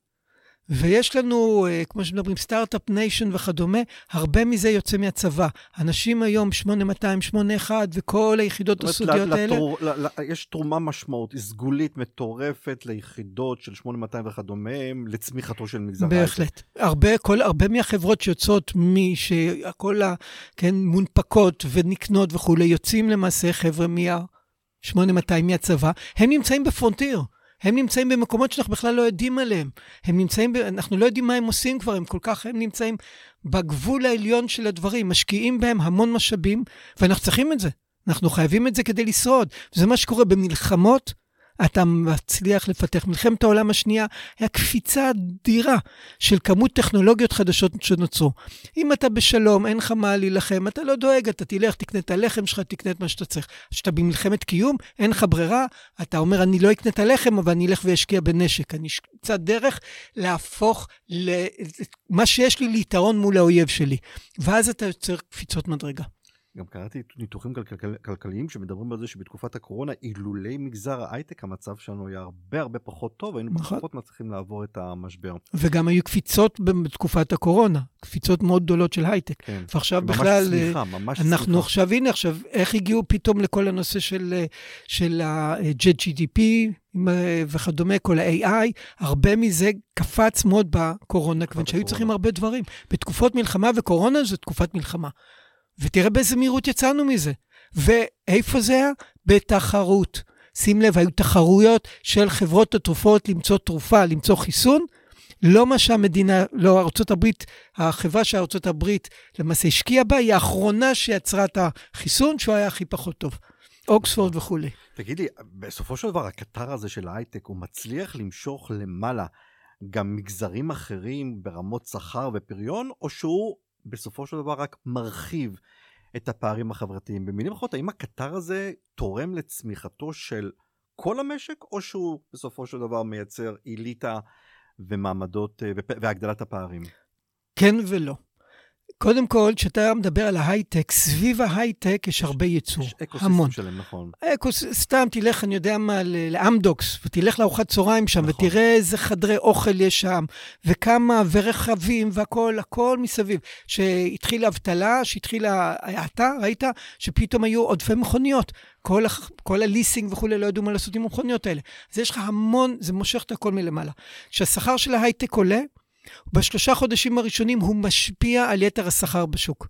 ויש לנו, כמו שמדברים, סטארט-אפ ניישן וכדומה, הרבה מזה יוצא מהצבא. אנשים היום, שמונה מאתיים, שמונה אחד, וכל היחידות הסודיות האלה. יש תרומה משמעות, סגולית מטורפת ליחידות של שמונה מאתיים וכדומה, לצמיחתו של מגזר הייטק. בהחלט. הרבה, כל, הרבה מהחברות שיוצאות משכל ה, כן, מונפקות ונקנות וכו', יוצאים למעשה חבר'ה מה-שמונה מאתיים מהצבא, הם נמצאים בפרונטיר. הם נמצאים במקומות שאנחנו בכלל לא יודעים עליהם. הם נמצאים, ב... אנחנו לא יודעים מה הם עושים כבר, הם כל כך, הם נמצאים בגבול העליון של הדברים, משקיעים בהם המון משאבים, ואנחנו צריכים את זה. אנחנו חייבים את זה כדי לשרוד. וזה מה שקורה במלחמות, אתה מצליח לפתח. מלחמת העולם השנייה היה קפיצה אדירה של כמות טכנולוגיות חדשות שנוצרו. אם אתה בשלום, אין לך מה להילחם, אתה לא דואג, אתה תלך, תקנה את הלחם שלך, תקנה את מה שאתה צריך. כשאתה במלחמת קיום, אין לך ברירה, אתה אומר, אני לא אקנה את הלחם, אבל אני אלך וישקיע בנשק. אני קצת דרך להפוך למה שיש לי ליתרון מול האויב שלי. ואז אתה יוצר קפיצות מדרגה. גם קראתי ניתוחים כלכל, כלכליים שמדברים על זה שבתקופת הקורונה, אילולי מגזר ההייטק, המצב שלנו היה הרבה הרבה פחות טוב, היינו נכון. פחות מצליחים לעבור את המשבר. וגם היו קפיצות בתקופת הקורונה, קפיצות מאוד גדולות של הייטק. כן. ועכשיו ממש בכלל, סליחה, ממש אנחנו סליחה. עכשיו, הנה עכשיו, איך הגיעו פתאום לכל הנושא של, של ה-ג'י די פי וכדומה, כל ה-איי איי, הרבה מזה קפץ מאוד בקורונה, כיוון שהיו צריכים הרבה דברים. בתקופות מלחמה וקורונה זה תקופת מלחמה. ותראה באיזה מהירות יצאנו מזה. ואיפה זה היה? בתחרות. שים לב, היו תחרויות של חברות התרופות למצוא תרופה, למצוא חיסון. לא מה שהמדינה, לא ארצות הברית, החברה שארצות הברית למעשה השקיעה בה, היא האחרונה שיצרה את החיסון, שהוא היה הכי פחות טוב. אוקספורד וכו'. תגיד לי, בסופו של דבר, הקטר הזה של ההייטק, הוא מצליח למשוך למעלה גם מגזרים אחרים ברמות שכר ופריון, או שהוא בסופו של דבר רק מרחיב את הפערים החברתיים? במילים אחרות, האם הקטר הזה תורם לצמיחתו של כל המשק, או שהוא בסופו של דבר מייצר איליטה ומעמדות והגדלת הפערים? כן ולא. קודם כל, כשאתה מדבר על ההייטק, סביב ההייטק יש הרבה ייצור. יש אקוסיסטם שלהם, נכון. סתם תלך, אני יודע מה, לאמדוקס, ותלך לארוחת צהריים שם, נכון. ותראה איזה חדרי אוכל יש שם, וכמה, ורכבים, והכל, הכל מסביב. שהתחילה אבטלה, שהתחילה האטה, ראית? שפתאום היו עודפי מכוניות. כל, כל הליסינג וכו' לא ידעו מה לעשות עם המכוניות האלה. אז יש לך המון, זה מושך את הכל מלמעלה. כשהשכר של ההייטק עולה, בשלושה חודשים הראשונים הוא משפיע על יתר השכר בשוק.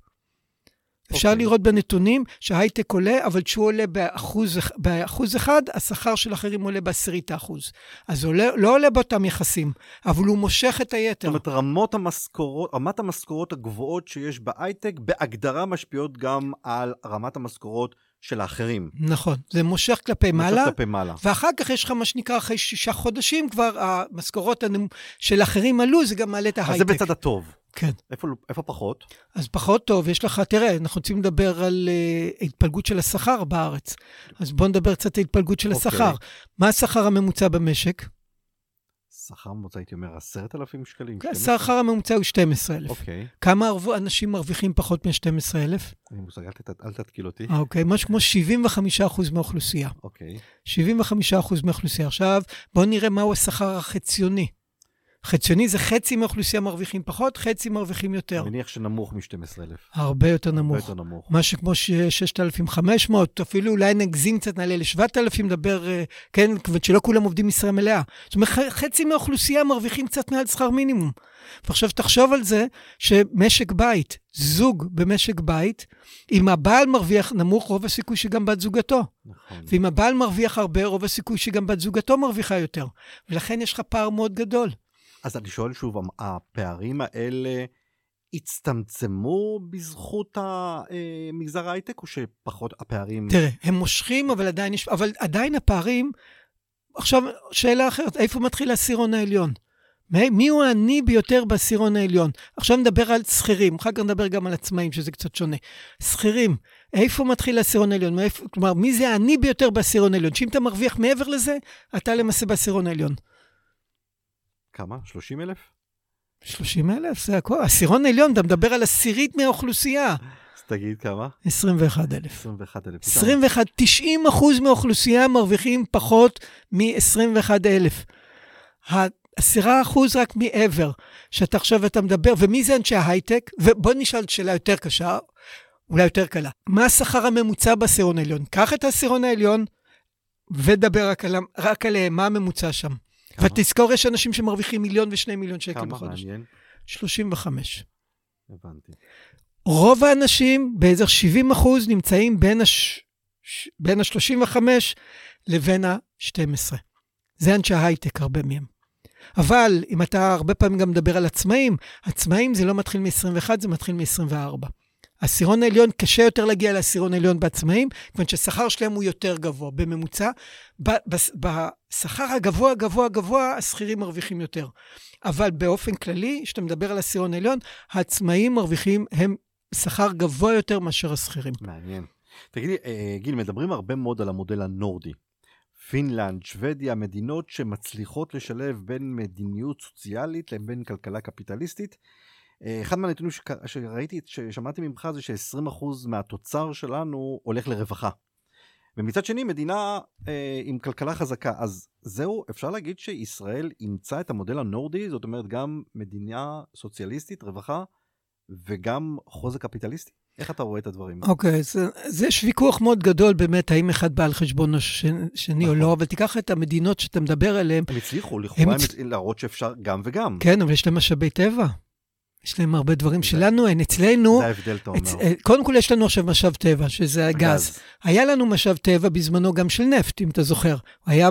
אפשר okay. לראות בנתונים שההייטק עולה, אבל כשהוא עולה באחוז, באחוז אחד, השכר של אחרים עולה בעשירית האחוז. אז עולה, לא עולה באותם יחסים, אבל הוא מושך את היתר. זאת אומרת, רמות המשכורות, רמת המשכורות הגבוהות שיש בהייטק, בהגדרה משפיעות גם על רמת המשכורות של האחרים. נכון, זה מושך כלפי מושך מעלה, כלפי מעלה. ואחר כך יש לך מה שנקרא, אחרי שישה חודשים כבר המשכורות של אחרים עלו, זה גם מעלה את ההייטק. אז זה בצד הטוב. כן. איפה, איפה פחות? אז פחות טוב, יש לך, תראה, אנחנו רוצים לדבר על uh, התפלגות של השכר בארץ. אז בואו נדבר קצת על התפלגות של אוקיי. השכר. מה השכר הממוצע במשק? שכר ממוצע, הייתי אומר, עשרת אלפים שקלים. השכר הממוצע הוא שנים עשר אלף. אוקיי. כמה אנשים מרוויחים פחות מ-שנים עשר אלף? אני מושג, אל תתקיל אותי. אוקיי, משהו כמו שבעים וחמישה אחוז מהאוכלוסייה. אוקיי. שבעים וחמישה אחוז מהאוכלוסייה. עכשיו, בואו נראה מהו השכר החציוני. חציוני זה חצי מהאוכלוסייה מרוויחים פחות, חצי מרוויחים יותר. אני מניח שנמוך מ-שנים עשר אלף. הרבה יותר נמוך. הרבה יותר נמוך. משהו כמו ששת אלפים וחמש מאות, אפילו אולי נגזים קצת, נעלה ל-שבעת אלפים, דבר, כן, שלא כולם עובדים משרה מלאה. זאת אומרת, חצי מהאוכלוסייה מרוויחים קצת מעל שכר מינימום. ועכשיו תחשוב על זה שמשק בית, זוג במשק בית, אם הבעל מרוויח נמוך, רוב הסיכוי שגם בת זוגתו. נכון. ואם הבעל מרוויח הרבה, רוב הסיכוי שגם בת זוגתו מרוויחה יותר. ולכן יש לך פער מאוד גדול. אז אני שואל שוב, הפערים האלה הצטמצמו בזכות המגזר ההייטק, או שפחות הפערים... תראה, הם מושכים, אבל עדיין, יש, אבל עדיין הפערים... עכשיו, שאלה אחרת, איפה מתחיל העשירון העליון? מי הוא העני ביותר בעשירון העליון? עכשיו נדבר על שכירים, אחר כך נדבר גם על עצמאים, שזה קצת שונה. שכירים, איפה מתחיל העשירון העליון? מאיפה, כלומר, מי זה העני ביותר בעשירון העליון? שאם אתה מרוויח מעבר לזה, אתה למעשה בעשירון העליון. כמה? שלושים אלף? שלושים אלף, זה הכל. עשירון העליון, אתה מדבר על עשירית מהאוכלוסייה. אז תגיד כמה? עשרים ואחד אלף. עשרים ואחד אלף. עשרים ואחד, תשעים אחוז מהאוכלוסייה מרוויחים פחות מ-עשרים ואחד אלף. עשרה אחוז רק מעבר, שאתה עכשיו אתה מדבר, ומי זה אנשי ההייטק? ובוא נשאל שאלה יותר קשה, אולי יותר קלה. מה השכר הממוצע בעשירון העליון? קח את העשירון העליון, ודבר רק, על, רק עליהם, מה הממוצע שם. כמה? ותזכור, יש אנשים שמרוויחים מיליון ושני מיליון שקל כמה בחודש. כמה מעניין? שלושים וחמש. הבנתי. רוב האנשים, באיזה שבעים אחוז, נמצאים בין, הש... בין ה-שלושים וחמש לבין ה-שתים עשרה. זה אנשי ההייטק, הרבה מהם. אבל אם אתה הרבה פעמים גם מדבר על עצמאים, עצמאים זה לא מתחיל מ-עשרים ואחת, זה מתחיל מ-עשרים וארבע. העשירון העליון, קשה יותר להגיע לעשירון העליון בעצמאים, כיוון ששכר שלהם הוא יותר גבוה. בממוצע, בשכר הגבוה, הגבוה, הגבוה, השכירים מרוויחים יותר. אבל באופן כללי, כשאתה מדבר על העשירון העליון, העצמאים מרוויחים, הם שכר גבוה יותר מאשר השכירים. מעניין. תגידי, גיל, מדברים הרבה מאוד על המודל הנורדי. פינלנד, שוודיה, מדינות שמצליחות לשלב בין מדיניות סוציאלית לבין כלכלה קפיטליסטית. אחד מהנתונים שראיתי, ששמעתי ממך, זה ש-עשרים אחוז מהתוצר שלנו הולך לרווחה. ומצד שני, מדינה אה, עם כלכלה חזקה. אז זהו, אפשר להגיד שישראל אימצה את המודל הנורדי, זאת אומרת גם מדינה סוציאליסטית, רווחה, וגם חוזק קפיטליסטי? איך אתה רואה את הדברים? אוקיי, זה יש ויכוח מאוד גדול באמת, האם אחד בא על חשבון השני או לא, אבל תיקח את המדינות שאתה מדבר עליהן. הם הצליחו, לכאורה הם להראות שאפשר גם וגם. כן, אבל יש להם משאבי טבע. יש להם הרבה דברים שלנו, אין אצלנו. זה ההבדל, אתה אומר. קודם כל יש לנו עכשיו משאב טבע, שזה הגז. היה לנו משאב טבע בזמנו גם של נפט, אם אתה זוכר. היה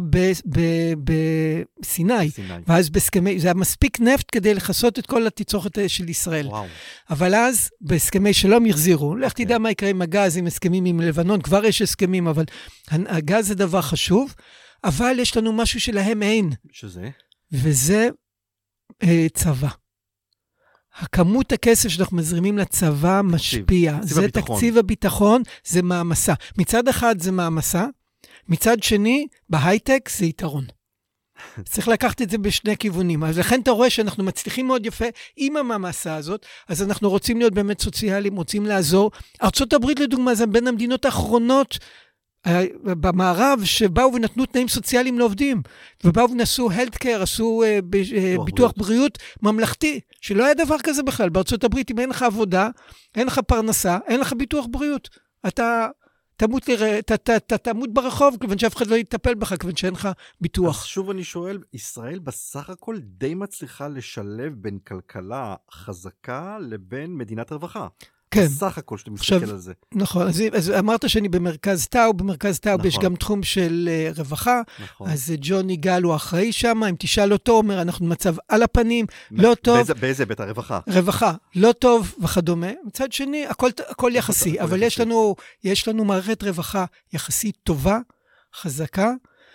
בסיני, ואז בהסכמי, זה היה מספיק נפט כדי לחסות את כל התצרוכת של ישראל. אבל אז בהסכמי שלום יחזירו. לך תדע מה יקרה עם הגז, עם הסכמים עם לבנון, כבר יש הסכמים, אבל הגז זה דבר חשוב, אבל יש לנו משהו שלהם אין. שזה? וזה צבא. הכמות הכסף שאנחנו מזרימים לצבא משפיע. זה תקציב הביטחון, זה מאמסה. מצד אחד זה מאמסה, מצד שני, בהייטק זה יתרון. צריך לקחת את זה בשני כיוונים. אז לכן אתה רואה שאנחנו מצליחים מאוד יפה עם המאמסה הזאת, אז אנחנו רוצים להיות באמת סוציאליים, רוצים לעזור. ארצות הברית לדוגמה, זה בין המדינות האחרונות, במערב שבאו ונתנו תנאים סוציאליים לעובדים, ובאו ונעשו healthcare, עשו uh, ביטוח בריאות ממלכתי, שלא היה דבר כזה בכלל. בארצות הברית, אם אין לך עבודה, אין לך פרנסה, אין לך ביטוח בריאות. אתה תמות, לרא... ת, ת, ת, תמות ברחוב, כיוון שאף אחד לא יטפל בך, כיוון שאין לך ביטוח. אז שוב אני שואל, ישראל בסך הכל די מצליחה לשלב בין כלכלה חזקה לבין מדינת רווחה. כן. בסך הכל שאתה מסתכל עכשיו, על זה. נכון, אז, אז אמרת שאני במרכז טאו, במרכז טאו נכון. יש גם תחום של uh, רווחה, נכון. אז ג'ון יגאל הוא אחראי שם, אם תשאל אותו, אומר, אנחנו במצב על הפנים, לא טוב. באיזה, באיזה בית הרווחה? רווחה, לא טוב וכדומה. מצד שני, הכל, הכל יחסי, הכל אבל יחסי. יש לנו, יש לנו מערכת רווחה יחסית טובה, חזקה.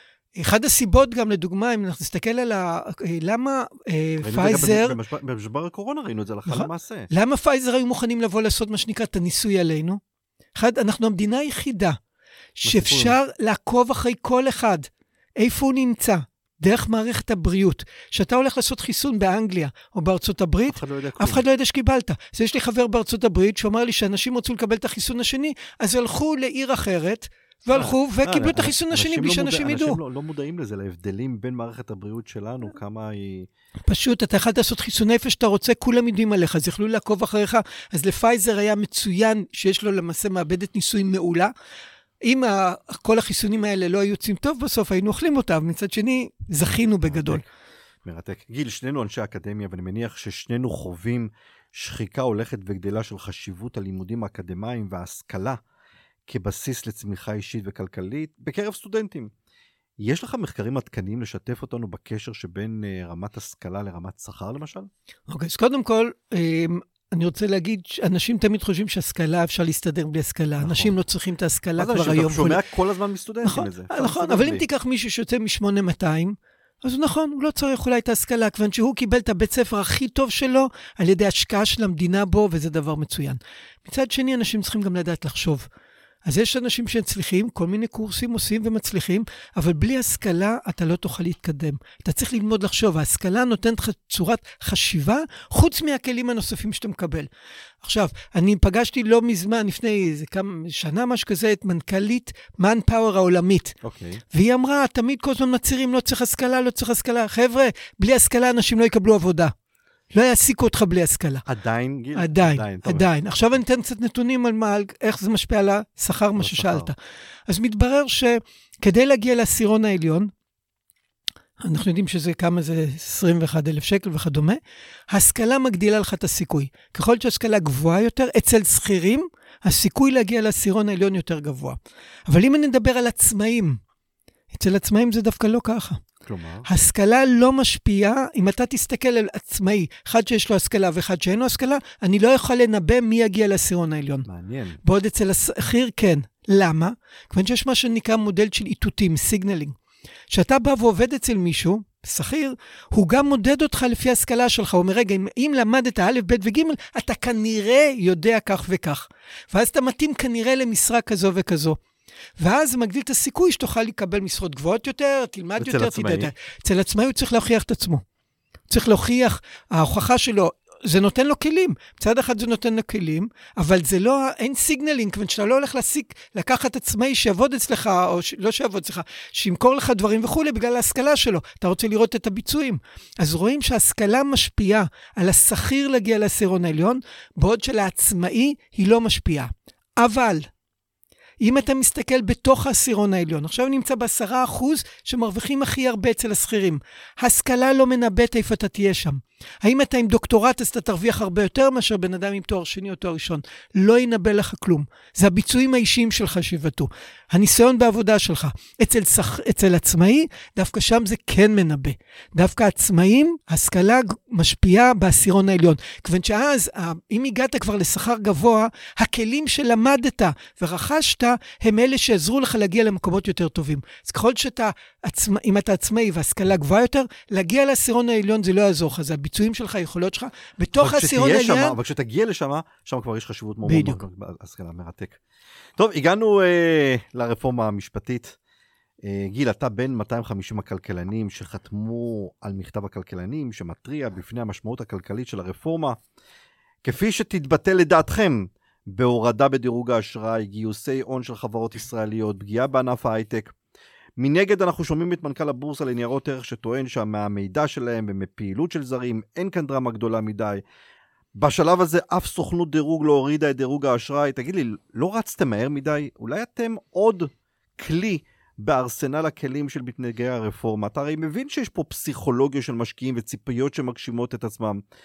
אחד הסיבות גם לדוגמה, אם אנחנו נסתכל על ה... למה פייזר... במשבר הקורונה ראינו את זה הלכה למעשה. למה פייזר היו מוכנים לבוא לעשות מה שנקרא את הניסוי עלינו? אחד, אנחנו המדינה היחידה שאפשר לעקוב אחרי כל אחד, איפה הוא נמצא, דרך מערכת הבריאות. שאתה הולך לעשות חיסון באנגליה או בארצות הברית, אף אחד לא יודע, אף אחד לא יודע שקיבלת. אז יש לי חבר בארצות הברית שאומר לי שאנשים רצו לקבל את החיסון השני, אז הלכו לעיר אחרת, והלכו וקיבלו את החיסון השני בלי שאנשים ידעו. אנשים לא מודעים לזה, להבדלים בין מערכת הבריאות שלנו, כמה היא... פשוט, אתה יכול לעשות חיסון נפש שאתה רוצה, כולם יודעים עליך, אז יכלו לעקוב אחריך. אז לפייזר היה מצוין שיש לו למעשה מעבדת ניסוי מעולה. אם כל החיסונים האלה לא היו יוצאים טוב בסוף, היינו אוכלים אותם. מצד שני, זכינו בגדול. מרתק. גיל, שנינו אנשי אקדמיה, ואני מניח ששנינו חווים שחיקה הולכת וגדלה של חשיבות הלימודים האקדמיים וההשכלה כבסיס לצמיחה אישית וכלכלית בקרב סטודנטים. יש לך מחקרים עדכניים לשתף אותנו בקשר שבין uh, רמת השכלה לרמת שכר למשל? אוקיי, אז קודם כל, אני רוצה להגיד, אנשים תמיד חושבים שהשכלה אפשר להסתדר בלי השכלה. נכון. אנשים לא צריכים את ההשכלה כבר היום. אתה שומע כל הזמן מסטודנטים נכון, לזה. נכון, אבל אם תיקח מישהו שיוצא מ-שמונה מאתיים, אז נכון, הוא לא צריך אולי את ההשכלה, כיוון שהוא קיבל את הבית ספר הכי טוב שלו, על ידי השקעה של המדינה בו, וזה דבר מצוין. מצד שני, אנשים צריכים גם לדעת לחשוב. אז יש אנשים שמצליחים, כל מיני קורסים עושים ומצליחים, אבל בלי השכלה אתה לא תוכל להתקדם. אתה צריך ללמוד לחשוב, ההשכלה נותנת לך צורת חשיבה, חוץ מהכלים הנוספים שאתה מקבל. עכשיו, אני פגשתי לא מזמן, לפני איזה כמה שנה, משהו כזה, את מנכ"לית Manpower העולמית. אוקיי. והיא אמרה, תמיד כל הזמן מצהירים, לא צריך השכלה, לא צריך השכלה. חבר'ה, בלי השכלה אנשים לא יקבלו עבודה. לא יעסיקו אותך בלי השכלה. עדיין, גיל? עדיין, עדיין. עדיין. עכשיו אני אתן קצת נתונים על מה, איך זה משפיע על השכר, מה ששאלת. אז מתברר שכדי להגיע לעשירון העליון, אנחנו יודעים שזה כמה זה עשרים ואחד אלף שקל וכדומה, השכלה מגדילה לך את הסיכוי. ככל שהשכלה גבוהה יותר, אצל שכירים, הסיכוי להגיע לעשירון העליון יותר גבוה. אבל אם אני נדבר על עצמאים, אצל עצמאים זה דווקא לא ככה. כלומר? השכלה לא משפיעה, אם אתה תסתכל על עצמאי, אחד שיש לו השכלה ואחד שאין לו השכלה, אני לא יכול לנבא מי יגיע לעשירון העליון. מעניין. בעוד אצל השכיר כן. למה? כיוון שיש מה שנקרא מודל של איתותים, סיגנלינג. שאתה בא ועובד אצל מישהו, שכיר, הוא גם מודד אותך לפי השכלה שלך. הוא אומר, רגע, אם, אם למדת א', ב' וג', אתה כנראה יודע כך וכך. ואז אתה מתאים כנראה למשרה כזו וכזו. ואז מגדיל את הסיכוי שתוכל לקבל משרות גבוהות יותר, תלמד יותר, תדע יותר. אצל עצמאי הוא צריך להוכיח את עצמו. צריך להוכיח, ההוכחה שלו, זה נותן לו כלים. מצד אחד זה נותן לו כלים, אבל זה לא, אין סיגנלינג, כיוון שאתה לא הולך להסיק, לקחת עצמאי שיעבוד אצלך, או ש, לא שיעבוד אצלך, שימכור לך דברים וכו', בגלל ההשכלה שלו. אתה רוצה לראות את הביצועים. אז רואים שההשכלה משפיעה על השכיר להגיע לעשירון העליון, בעוד שלעצמאי היא לא משפיעה. אבל אם אתה מסתכל בתוך העשירון העליון, עכשיו נמצא בעשרה אחוז שמרוויחים הכי הרבה אצל השכירים. השכלה לא מנבאת איפה אתה תהיה שם. האם אתה עם דוקטורט, אז אתה תרוויח הרבה יותר מאשר בן אדם עם תואר שני או תואר ראשון. לא ינבא לך כלום. זה הביצועים האישיים שלך שיבטאו. הניסיון בעבודה שלך. אצל, שח... אצל עצמאי, דווקא שם זה כן מנבא. דווקא עצמאים, השכלה משפיעה בעשירון העליון. כיוון שאז, אם הגעת כבר לשכר גבוה, הכלים שלמדת ורכשת, הם אלה שעזרו לך להגיע למקומות יותר טובים. אז ככל שאתה, עצמא... אם אתה עצמאי והשכלה גבוהה יותר, להגיע לעשירון העליון זה לא יעזור לך. זה הביצועים שלך, היכולות שלך, בתוך העשירון העליון. אבל כשתגיע לשם, שם כבר יש חשיבות מאוד מאוד בהשכלה, מרתק. טוב, הגענו אה, לרפורמה המשפטית. אה, גיל, אתה בין מאתיים וחמישים הכלכלנים שחתמו על מכתב הכלכלנים, שמטריע בפני המשמעות הכלכלית של הרפורמה, כפי שתתבטא לדעתכם, בהורדה בדירוג האשראי, גיוסי הון של חברות ישראליות, פגיעה בענף ההייטק. מנגד אנחנו שומעים את מנכ"ל הבורסה לניירות ערך שטוען שמהמידע שלהם ומפעילות של זרים אין כאן דרמה גדולה מדי. בשלב הזה אף סוכנות דירוג לא הורידה את דירוג האשראי. תגיד לי, לא רצתם מהר מדי? אולי אתם עוד כלי בארסנל הכלים של מתנגדי הרפורמה? אתה הרי מבין שיש פה פסיכולוגיה של משקיעים וציפיות שמגשימות את עצמם.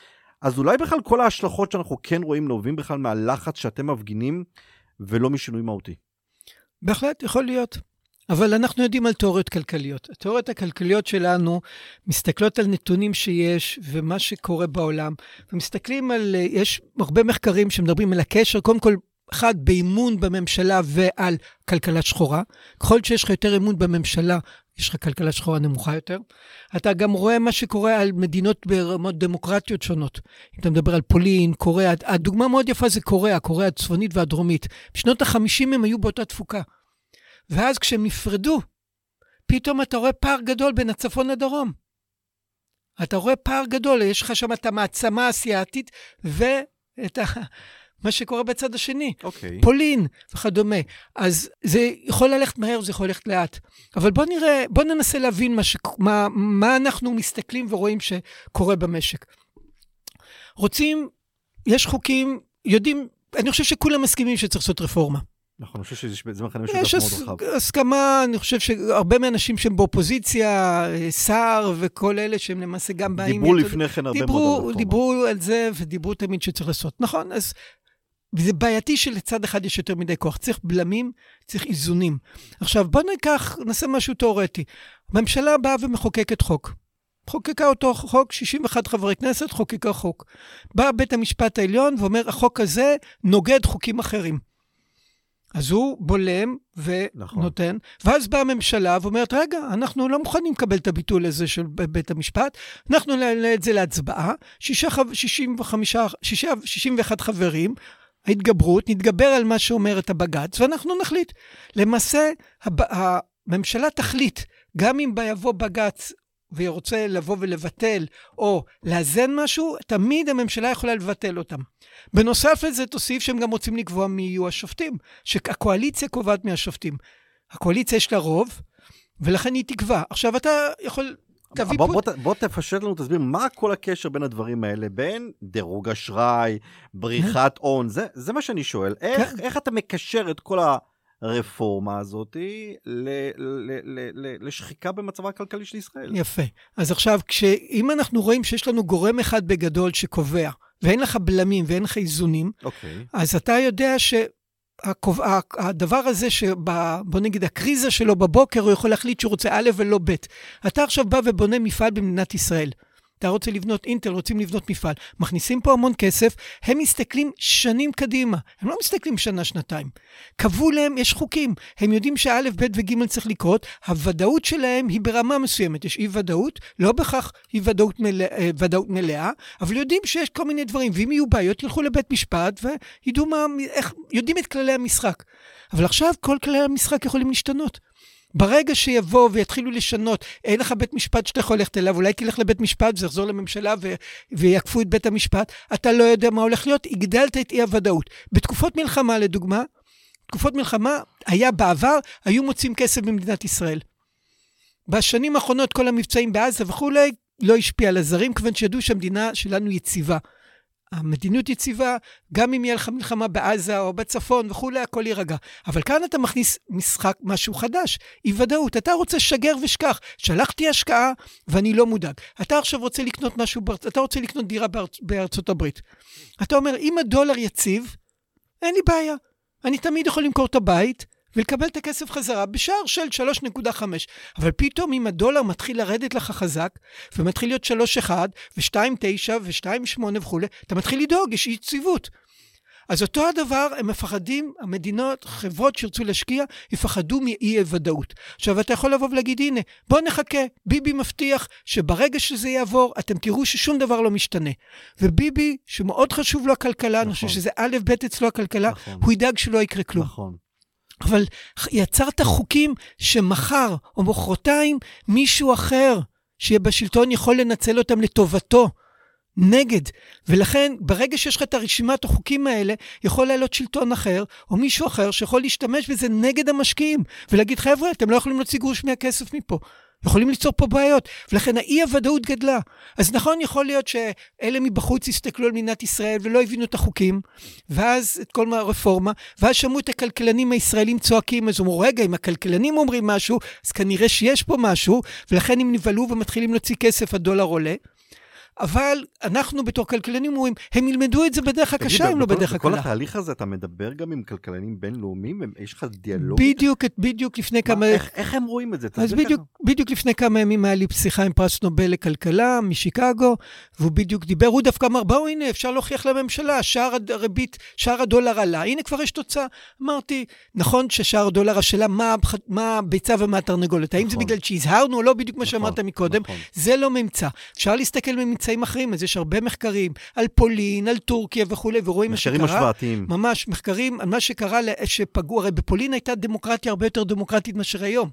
אז אולי בכלל כל ההשלכות שאנחנו כן רואים נובעים בכלל מהלחץ שאתם מפגינים, ולא משינוי מהותי. בהחלט, יכול להיות. אבל אנחנו יודעים על תיאוריות כלכליות. התיאוריות הכלכליות שלנו מסתכלות על נתונים שיש ומה שקורה בעולם, ומסתכלים על, יש הרבה מחקרים שמדברים על הקשר, קודם כל, אחד, באימון בממשלה ועל כלכלה שחורה. ככל שיש לך יותר אימון בממשלה, יש לך כלכלה שחורה נמוכה יותר. אתה גם רואה מה שקורה על מדינות ברמות דמוקרטיות שונות. אם אתה מדבר על פולין, קוריאה, הדוגמה מאוד יפה זה קוריאה, קוריאה הצפונית והדרומית. בשנות ה-חמישים הם היו באותה תפוקה. ואז כשהם נפרדו, פתאום אתה רואה פער גדול בין הצפון לדרום. אתה רואה פער גדול, יש לך שם את המעצמה האסייתית, ואת ה... מה שקורה בצד השני. Okay. פולין וכדומה. אז זה יכול ללכת מהר, זה יכול ללכת לאט. אבל בוא נראה, בוא ננסה להבין מה, ש... מה, מה אנחנו מסתכלים ורואים שקורה במשק. רוצים, יש חוקים, יודעים, אני חושב שכולם מסכימים שצריך לעשות רפורמה. נכון, אני חושב שזה מכנה משותף מאוד רחב. יש הסכמה, אני חושב שהרבה מהאנשים שהם באופוזיציה, שר וכל אלה שהם למעשה גם באים... דיברו לפני כן הרבה מאוד על רפורמה. דיברו על זה ודיברו תמיד שצריך לעשות. נכון, אז זה בעייתי שלצד אחד יש יותר מדי כוח. צריך בלמים, צריך איזונים. עכשיו, בוא ניקח, נעשה משהו תיאורטי. הממשלה באה ומחוקקת חוק. חוקקה אותו חוק, שישים ואחד חברי כנסת, חוקקה חוק. בא בית המשפט העליון ואומר, החוק הזה נוגד חוקים אחרים. אז הוא בולם ונותן, נכון. ואז באה הממשלה ואומרת, רגע, אנחנו לא מוכנים לקבל את הביטול הזה של בית המשפט, אנחנו נעלה את זה להצבעה, שישים ואחד חברים, ההתגברות, נתגבר על מה שאומר את הבג"ץ, ואנחנו נחליט. למעשה, הממשלה תחליט, גם אם יבוא בג"ץ, והיא רוצה לבוא ולבטל, או לאזן משהו, תמיד הממשלה יכולה לבטל אותם. בנוסף לזה תוסיף שהם גם רוצים לקבוע מי יהיו השופטים, שהקואליציה קובעת מהשופטים. הקואליציה יש לה רוב, ולכן היא תקבע. עכשיו אתה יכול... בוא, בוא, בוא, בוא תפשט לנו, תסביר, מה כל הקשר בין הדברים האלה, בין דירוג אשראי, בריחת הון, זה, זה מה שאני שואל. איך, איך אתה מקשר את כל ה... הרפורמה הזאת ל, ל, ל, ל, לשחיקה במצבה הכלכלי של ישראל. יפה. אז עכשיו, אם אנחנו רואים שיש לנו גורם אחד בגדול שקובע, ואין לך בלמים ואין לך איזונים, okay. אז אתה יודע שהדבר הזה, שבוא נגיד, הקריזה שלו בבוקר, הוא יכול להחליט שהוא רוצה א' ולא ב'. אתה עכשיו בא ובונה מפעל במדינת ישראל. אתה רוצה לבנות אינטל, רוצים לבנות מפעל, מכניסים פה המון כסף, הם מסתכלים שנים קדימה, הם לא מסתכלים שנה, שנתיים. קבעו להם, יש חוקים, הם יודעים שא', ב' וג' צריך לקרות, הוודאות שלהם היא ברמה מסוימת, יש אי ודאות, לא בכך היא ודאות, מלא, ודאות מלאה, אבל יודעים שיש כל מיני דברים, ואם יהיו בעיות, ילכו לבית משפט, וידעו מה, איך, יודעים את כללי המשחק. אבל עכשיו כל כללי המשחק יכולים להשתנות. ברגע שיבוא ויתחילו לשנות, אין לך בית משפט שאתה יכול ללכת אליו, אולי תלך לבית משפט, זה יחזור לממשלה ו- ויקפו את בית המשפט, אתה לא יודע מה הולך להיות, הגדלת את אי הוודאות. בתקופות מלחמה, לדוגמה, תקופות מלחמה, היה בעבר, היו מוצאים כסף במדינת ישראל. בשנים האחרונות, כל המבצעים בעזה וכולי, לא השפיע על הזרים, כיוון שידעו שהמדינה שלנו יציבה. המדיניות יציבה, גם אם יהיה לך מלחמה בעזה או בצפון וכולי, הכל יירגע. אבל כאן אתה מכניס משחק, משהו חדש, אי ודאות. אתה רוצה שגר ושכח. שלחתי השקעה ואני לא מודאג. אתה עכשיו רוצה לקנות משהו, אתה רוצה לקנות דירה בארצ, בארצות הברית. אתה אומר, אם הדולר יציב, אין לי בעיה. אני תמיד יכול למכור את הבית, ולקבל את הכסף חזרה בשער של שלוש נקודה חמש. אבל פתאום אם הדולר מתחיל לרדת לך חזק, ומתחיל להיות שלוש נקודה אחת, ו-שתיים נקודה תשע, ו-שתיים נקודה שמונה וכו', אתה מתחיל לדאוג, יש יציבות. אז אותו הדבר, הם מפחדים, המדינות, חברות שירצו להשקיע, יפחדו מאי ודאות. עכשיו אתה יכול לבוא ולהגיד, הנה, בוא נחכה, ביבי מבטיח שברגע שזה יעבור, אתם תראו ששום דבר לא משתנה. וביבי, שמאוד חשוב לו הכלכלה, נכון. אני חושב שזה א' ב' אצלו הכלכלה, נכון. הוא ידאג שלא יקרה כלום. נכון. אבל יצרת חוקים שמחר או מחרתיים מישהו אחר שיהיה בשלטון יכול לנצל אותם לטובתו, נגד. ולכן ברגע שיש לך את הרשימת החוקים האלה, יכול לעלות שלטון אחר או מישהו אחר שיכול להשתמש בזה נגד המשקיעים, ולהגיד חבר'ה, אתם לא יכולים להוציא גרוש מהכסף מפה. יכולים ליצור פה בעיות, ולכן האי הוודאות גדלה. אז נכון, יכול להיות שאלה מבחוץ יסתכלו על מדינת ישראל ולא הבינו את החוקים, ואז את כל הרפורמה, ואז שמעו את הכלכלנים הישראלים צועקים, אז אומרו, רגע, אם הכלכלנים אומרים משהו, אז כנראה שיש פה משהו, ולכן הם נבלו ומתחילים להוציא כסף, הדולר עולה. אבל אנחנו בתור כלכלנים אומרים, הם ילמדו את זה בדרך הקשה, אם לא בדרך הקלה. בכל התהליך הזה אתה מדבר גם עם כלכלנים בינלאומיים, יש לך דיאלוג? בדיוק, בדיוק לפני כמה... איך הם רואים את זה? אז בדיוק לפני כמה ימים היה לי שיחה עם פרס נובל לכלכלה משיקגו, והוא בדיוק דיבר, הוא דווקא אמר, באו הנה, אפשר להוכיח לממשלה, שער הריבית, שער הדולר עלה, הנה כבר יש תוצאה. אמרתי, נכון ששער הדולר השאלה, מה הביצה ומה התרנגולת? האם זה בגלל שהזהרנו או לא, בדיוק מה שאמרת מקודם, זה לא ממצא. אפשר להסתכל מממצאים אחרים, אז יש הרבה מחקרים על פולין, על טורקיה וכו', ורואים מה שקרה. מחקרים השוואתיים. ממש, מחקרים על מה שקרה, שפגעו, הרי בפולין הייתה דמוקרטיה הרבה יותר דמוקרטית מאשר היום.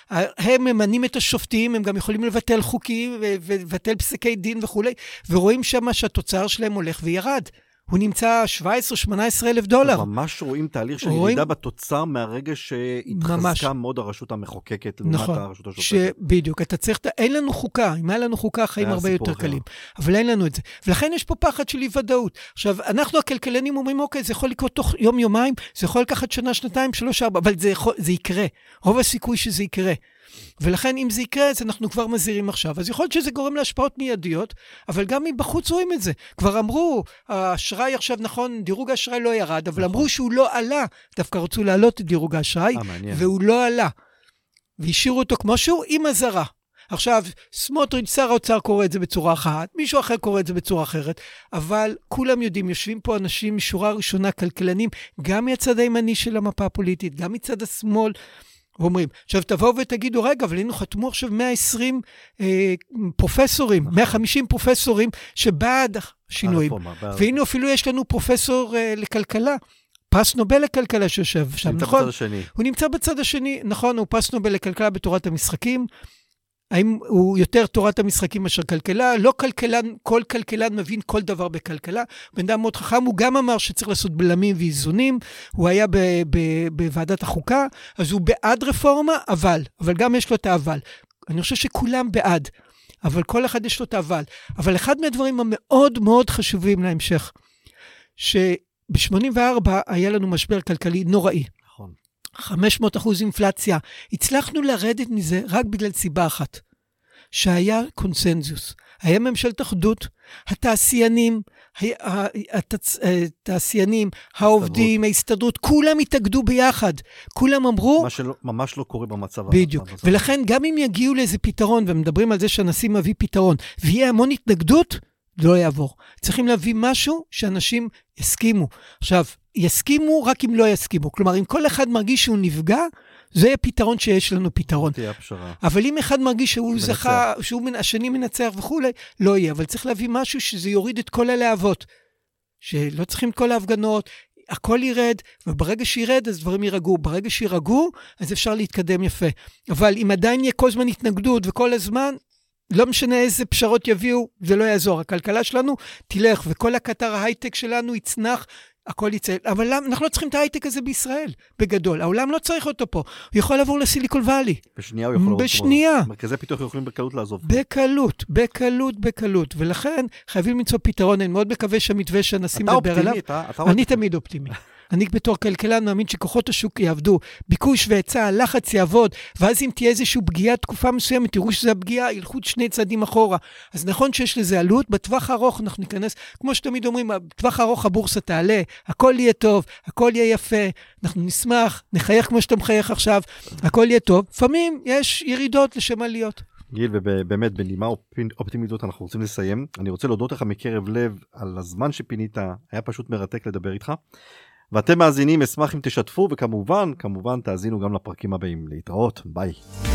הם ממנים את השופטים, הם גם יכולים לבטל חוקים, ולבטל פסקי דין וכו', ורואים שם שהתוצר שלהם הולך וירד. הוא נמצא שבע עשרה שמונה עשרה אלף דולר. ממש רואים תהליך של ירידה בתוצר מהרגע שהתחזקה מאוד הרשות המחוקקת לעומת הרשות השופטת. בדיוק, אתה צריך, אין לנו חוקה, אם היה לנו חוקה, החיים הרבה יותר קלים. אבל אין לנו את זה. ולכן יש פה פחד של אי ודאות. עכשיו, אנחנו הכלכלנים אומרים, אוקיי, זה יכול לקרות תוך יום, יומיים, זה יכול לקחת שנה, שנתיים, שלוש, ארבע, אבל זה יקרה. רוב הסיכוי שזה יקרה. ולכן אם זה יקרה, אז אנחנו כבר מזהירים עכשיו. אז יכול להיות שזה גורם להשפעות מיידיות, אבל גם מבחוץ רואים את זה. כבר אמרו, האשראי עכשיו נכון, דירוג האשראי לא ירד, אבל אמרו שהוא לא עלה. דווקא רצו להעלות את דירוג האשראי, והוא לא עלה. והשאירו אותו כמו שהוא עם הזרה. עכשיו, סמוטריץ' שר האוצר קורא את זה בצורה אחת, מישהו אחר קורא את זה בצורה אחרת, אבל כולם יודעים, יושבים פה אנשים משורה ראשונה, כלכלנים, גם מהצד הימני של המפה הפוליטית, גם מצד השמאל, ואומרים, עכשיו תבואו ותגידו, רגע, אבל היינו חתמו עכשיו מאה ועשרים אה, פרופסורים, מאה וחמישים פרופסורים שבעד שינויים. והנה אפילו יש לנו פרופסור אה, לכלכלה, פרס נובל לכלכלה שיושב שם, נכון? בצד השני. הוא נמצא בצד השני, נכון, הוא פרס נובל לכלכלה בתורת המשחקים, האם הוא יותר תורת המשחקים מאשר כלכלה? לא כלכלן, כל כלכלן מבין כל דבר בכלכלה. בן אדם מאוד חכם, הוא גם אמר שצריך לעשות בלמים ואיזונים, הוא היה ב- ב- בוועדת החוקה, אז הוא בעד רפורמה, אבל, אבל גם יש לו את האבל. אני חושב שכולם בעד, אבל כל אחד יש לו את האבל. אבל אחד מהדברים המאוד מאוד חשובים להמשך, שב-שמונים וארבע היה לנו משבר כלכלי נוראי. חמש מאות אחוז אינפלציה. הצלחנו לרדת מזה רק בגלל סיבה אחת, שהיה קונסנזוס. היה ממשלת אחדות, התעשיינים, התעשיינים, העובדים, ההסתדרות, כולם התאגדו ביחד. כולם אמרו... מה שממש לא קורה במצב. בדיוק. ולכן גם אם יגיעו לאיזה פתרון, ומדברים על זה שהנשיא מביא פתרון, ויהיה המון התנגדות, לא יעבור. צריכים להביא משהו שאנשים יסכימו. עכשיו, יסכימו רק אם לא יסכימו. כלומר, אם כל אחד מרגיש שהוא נפגע, זה יהיה פתרון שיש לנו פתרון. תהיה הפשרה. אבל אם אחד מרגיש שהוא זכה, שהוא השני מנצח וכו', לא יהיה. אבל צריך להביא משהו שזה יוריד את כל הלהבות. שלא צריכים את כל ההפגנות, הכל ירד, וברגע שירד, אז דברים יירגעו. ברגע שירגעו, אז אפשר להתקדם יפה. אבל אם עדיין יהיה כל זמן התנגדות וכל הזמן, לא משנה איזה פשרות יביאו, זה לא יעזור. הכלכלה שלנו תלך, וכל הקטר ההייטק שלנו יצנח, הכל יצא. אבל אנחנו לא צריכים את ההייטק הזה בישראל, בגדול. העולם לא צריך אותו פה. הוא יכול לעבור לסיליקון ואלי. בשנייה הוא יכול לעבור. בשנייה. מרכזי פיתוח יכולים בקלות לעזוב. בקלות, בקלות, בקלות. ולכן חייבים למצוא פתרון. אני מאוד מקווה שהמתווה שהנשיא מדבר עליו. אתה אופטימי, אתה... אני תמיד אופטימי. אני בתור כלכלן מאמין שכוחות השוק יעבדו, ביקוש והיצע, לחץ יעבוד, ואז אם תהיה איזושהי פגיעה תקופה מסוימת, תראו שזה הפגיעה, ילכו שני צעדים אחורה. אז נכון שיש לזה עלות, בטווח הארוך אנחנו ניכנס, כמו שתמיד אומרים, בטווח הארוך הבורסה תעלה, הכל יהיה טוב, הכל יהיה יפה, אנחנו נשמח, נחייך כמו שאתה מחייך עכשיו, הכל יהיה טוב. לפעמים יש ירידות לשם עליות. גיל, ובאמת בנימה אופטימית זאת אנחנו רוצים לסיים. אני רוצה להודות לך מקרב לב על הזמן שפינית, היה פשוט מרתק לדבר איתך. ואתם מאזינים, אשמח אם תשתפו, וכמובן, כמובן, תאזינו גם לפרקים הבאים. להתראות, ביי.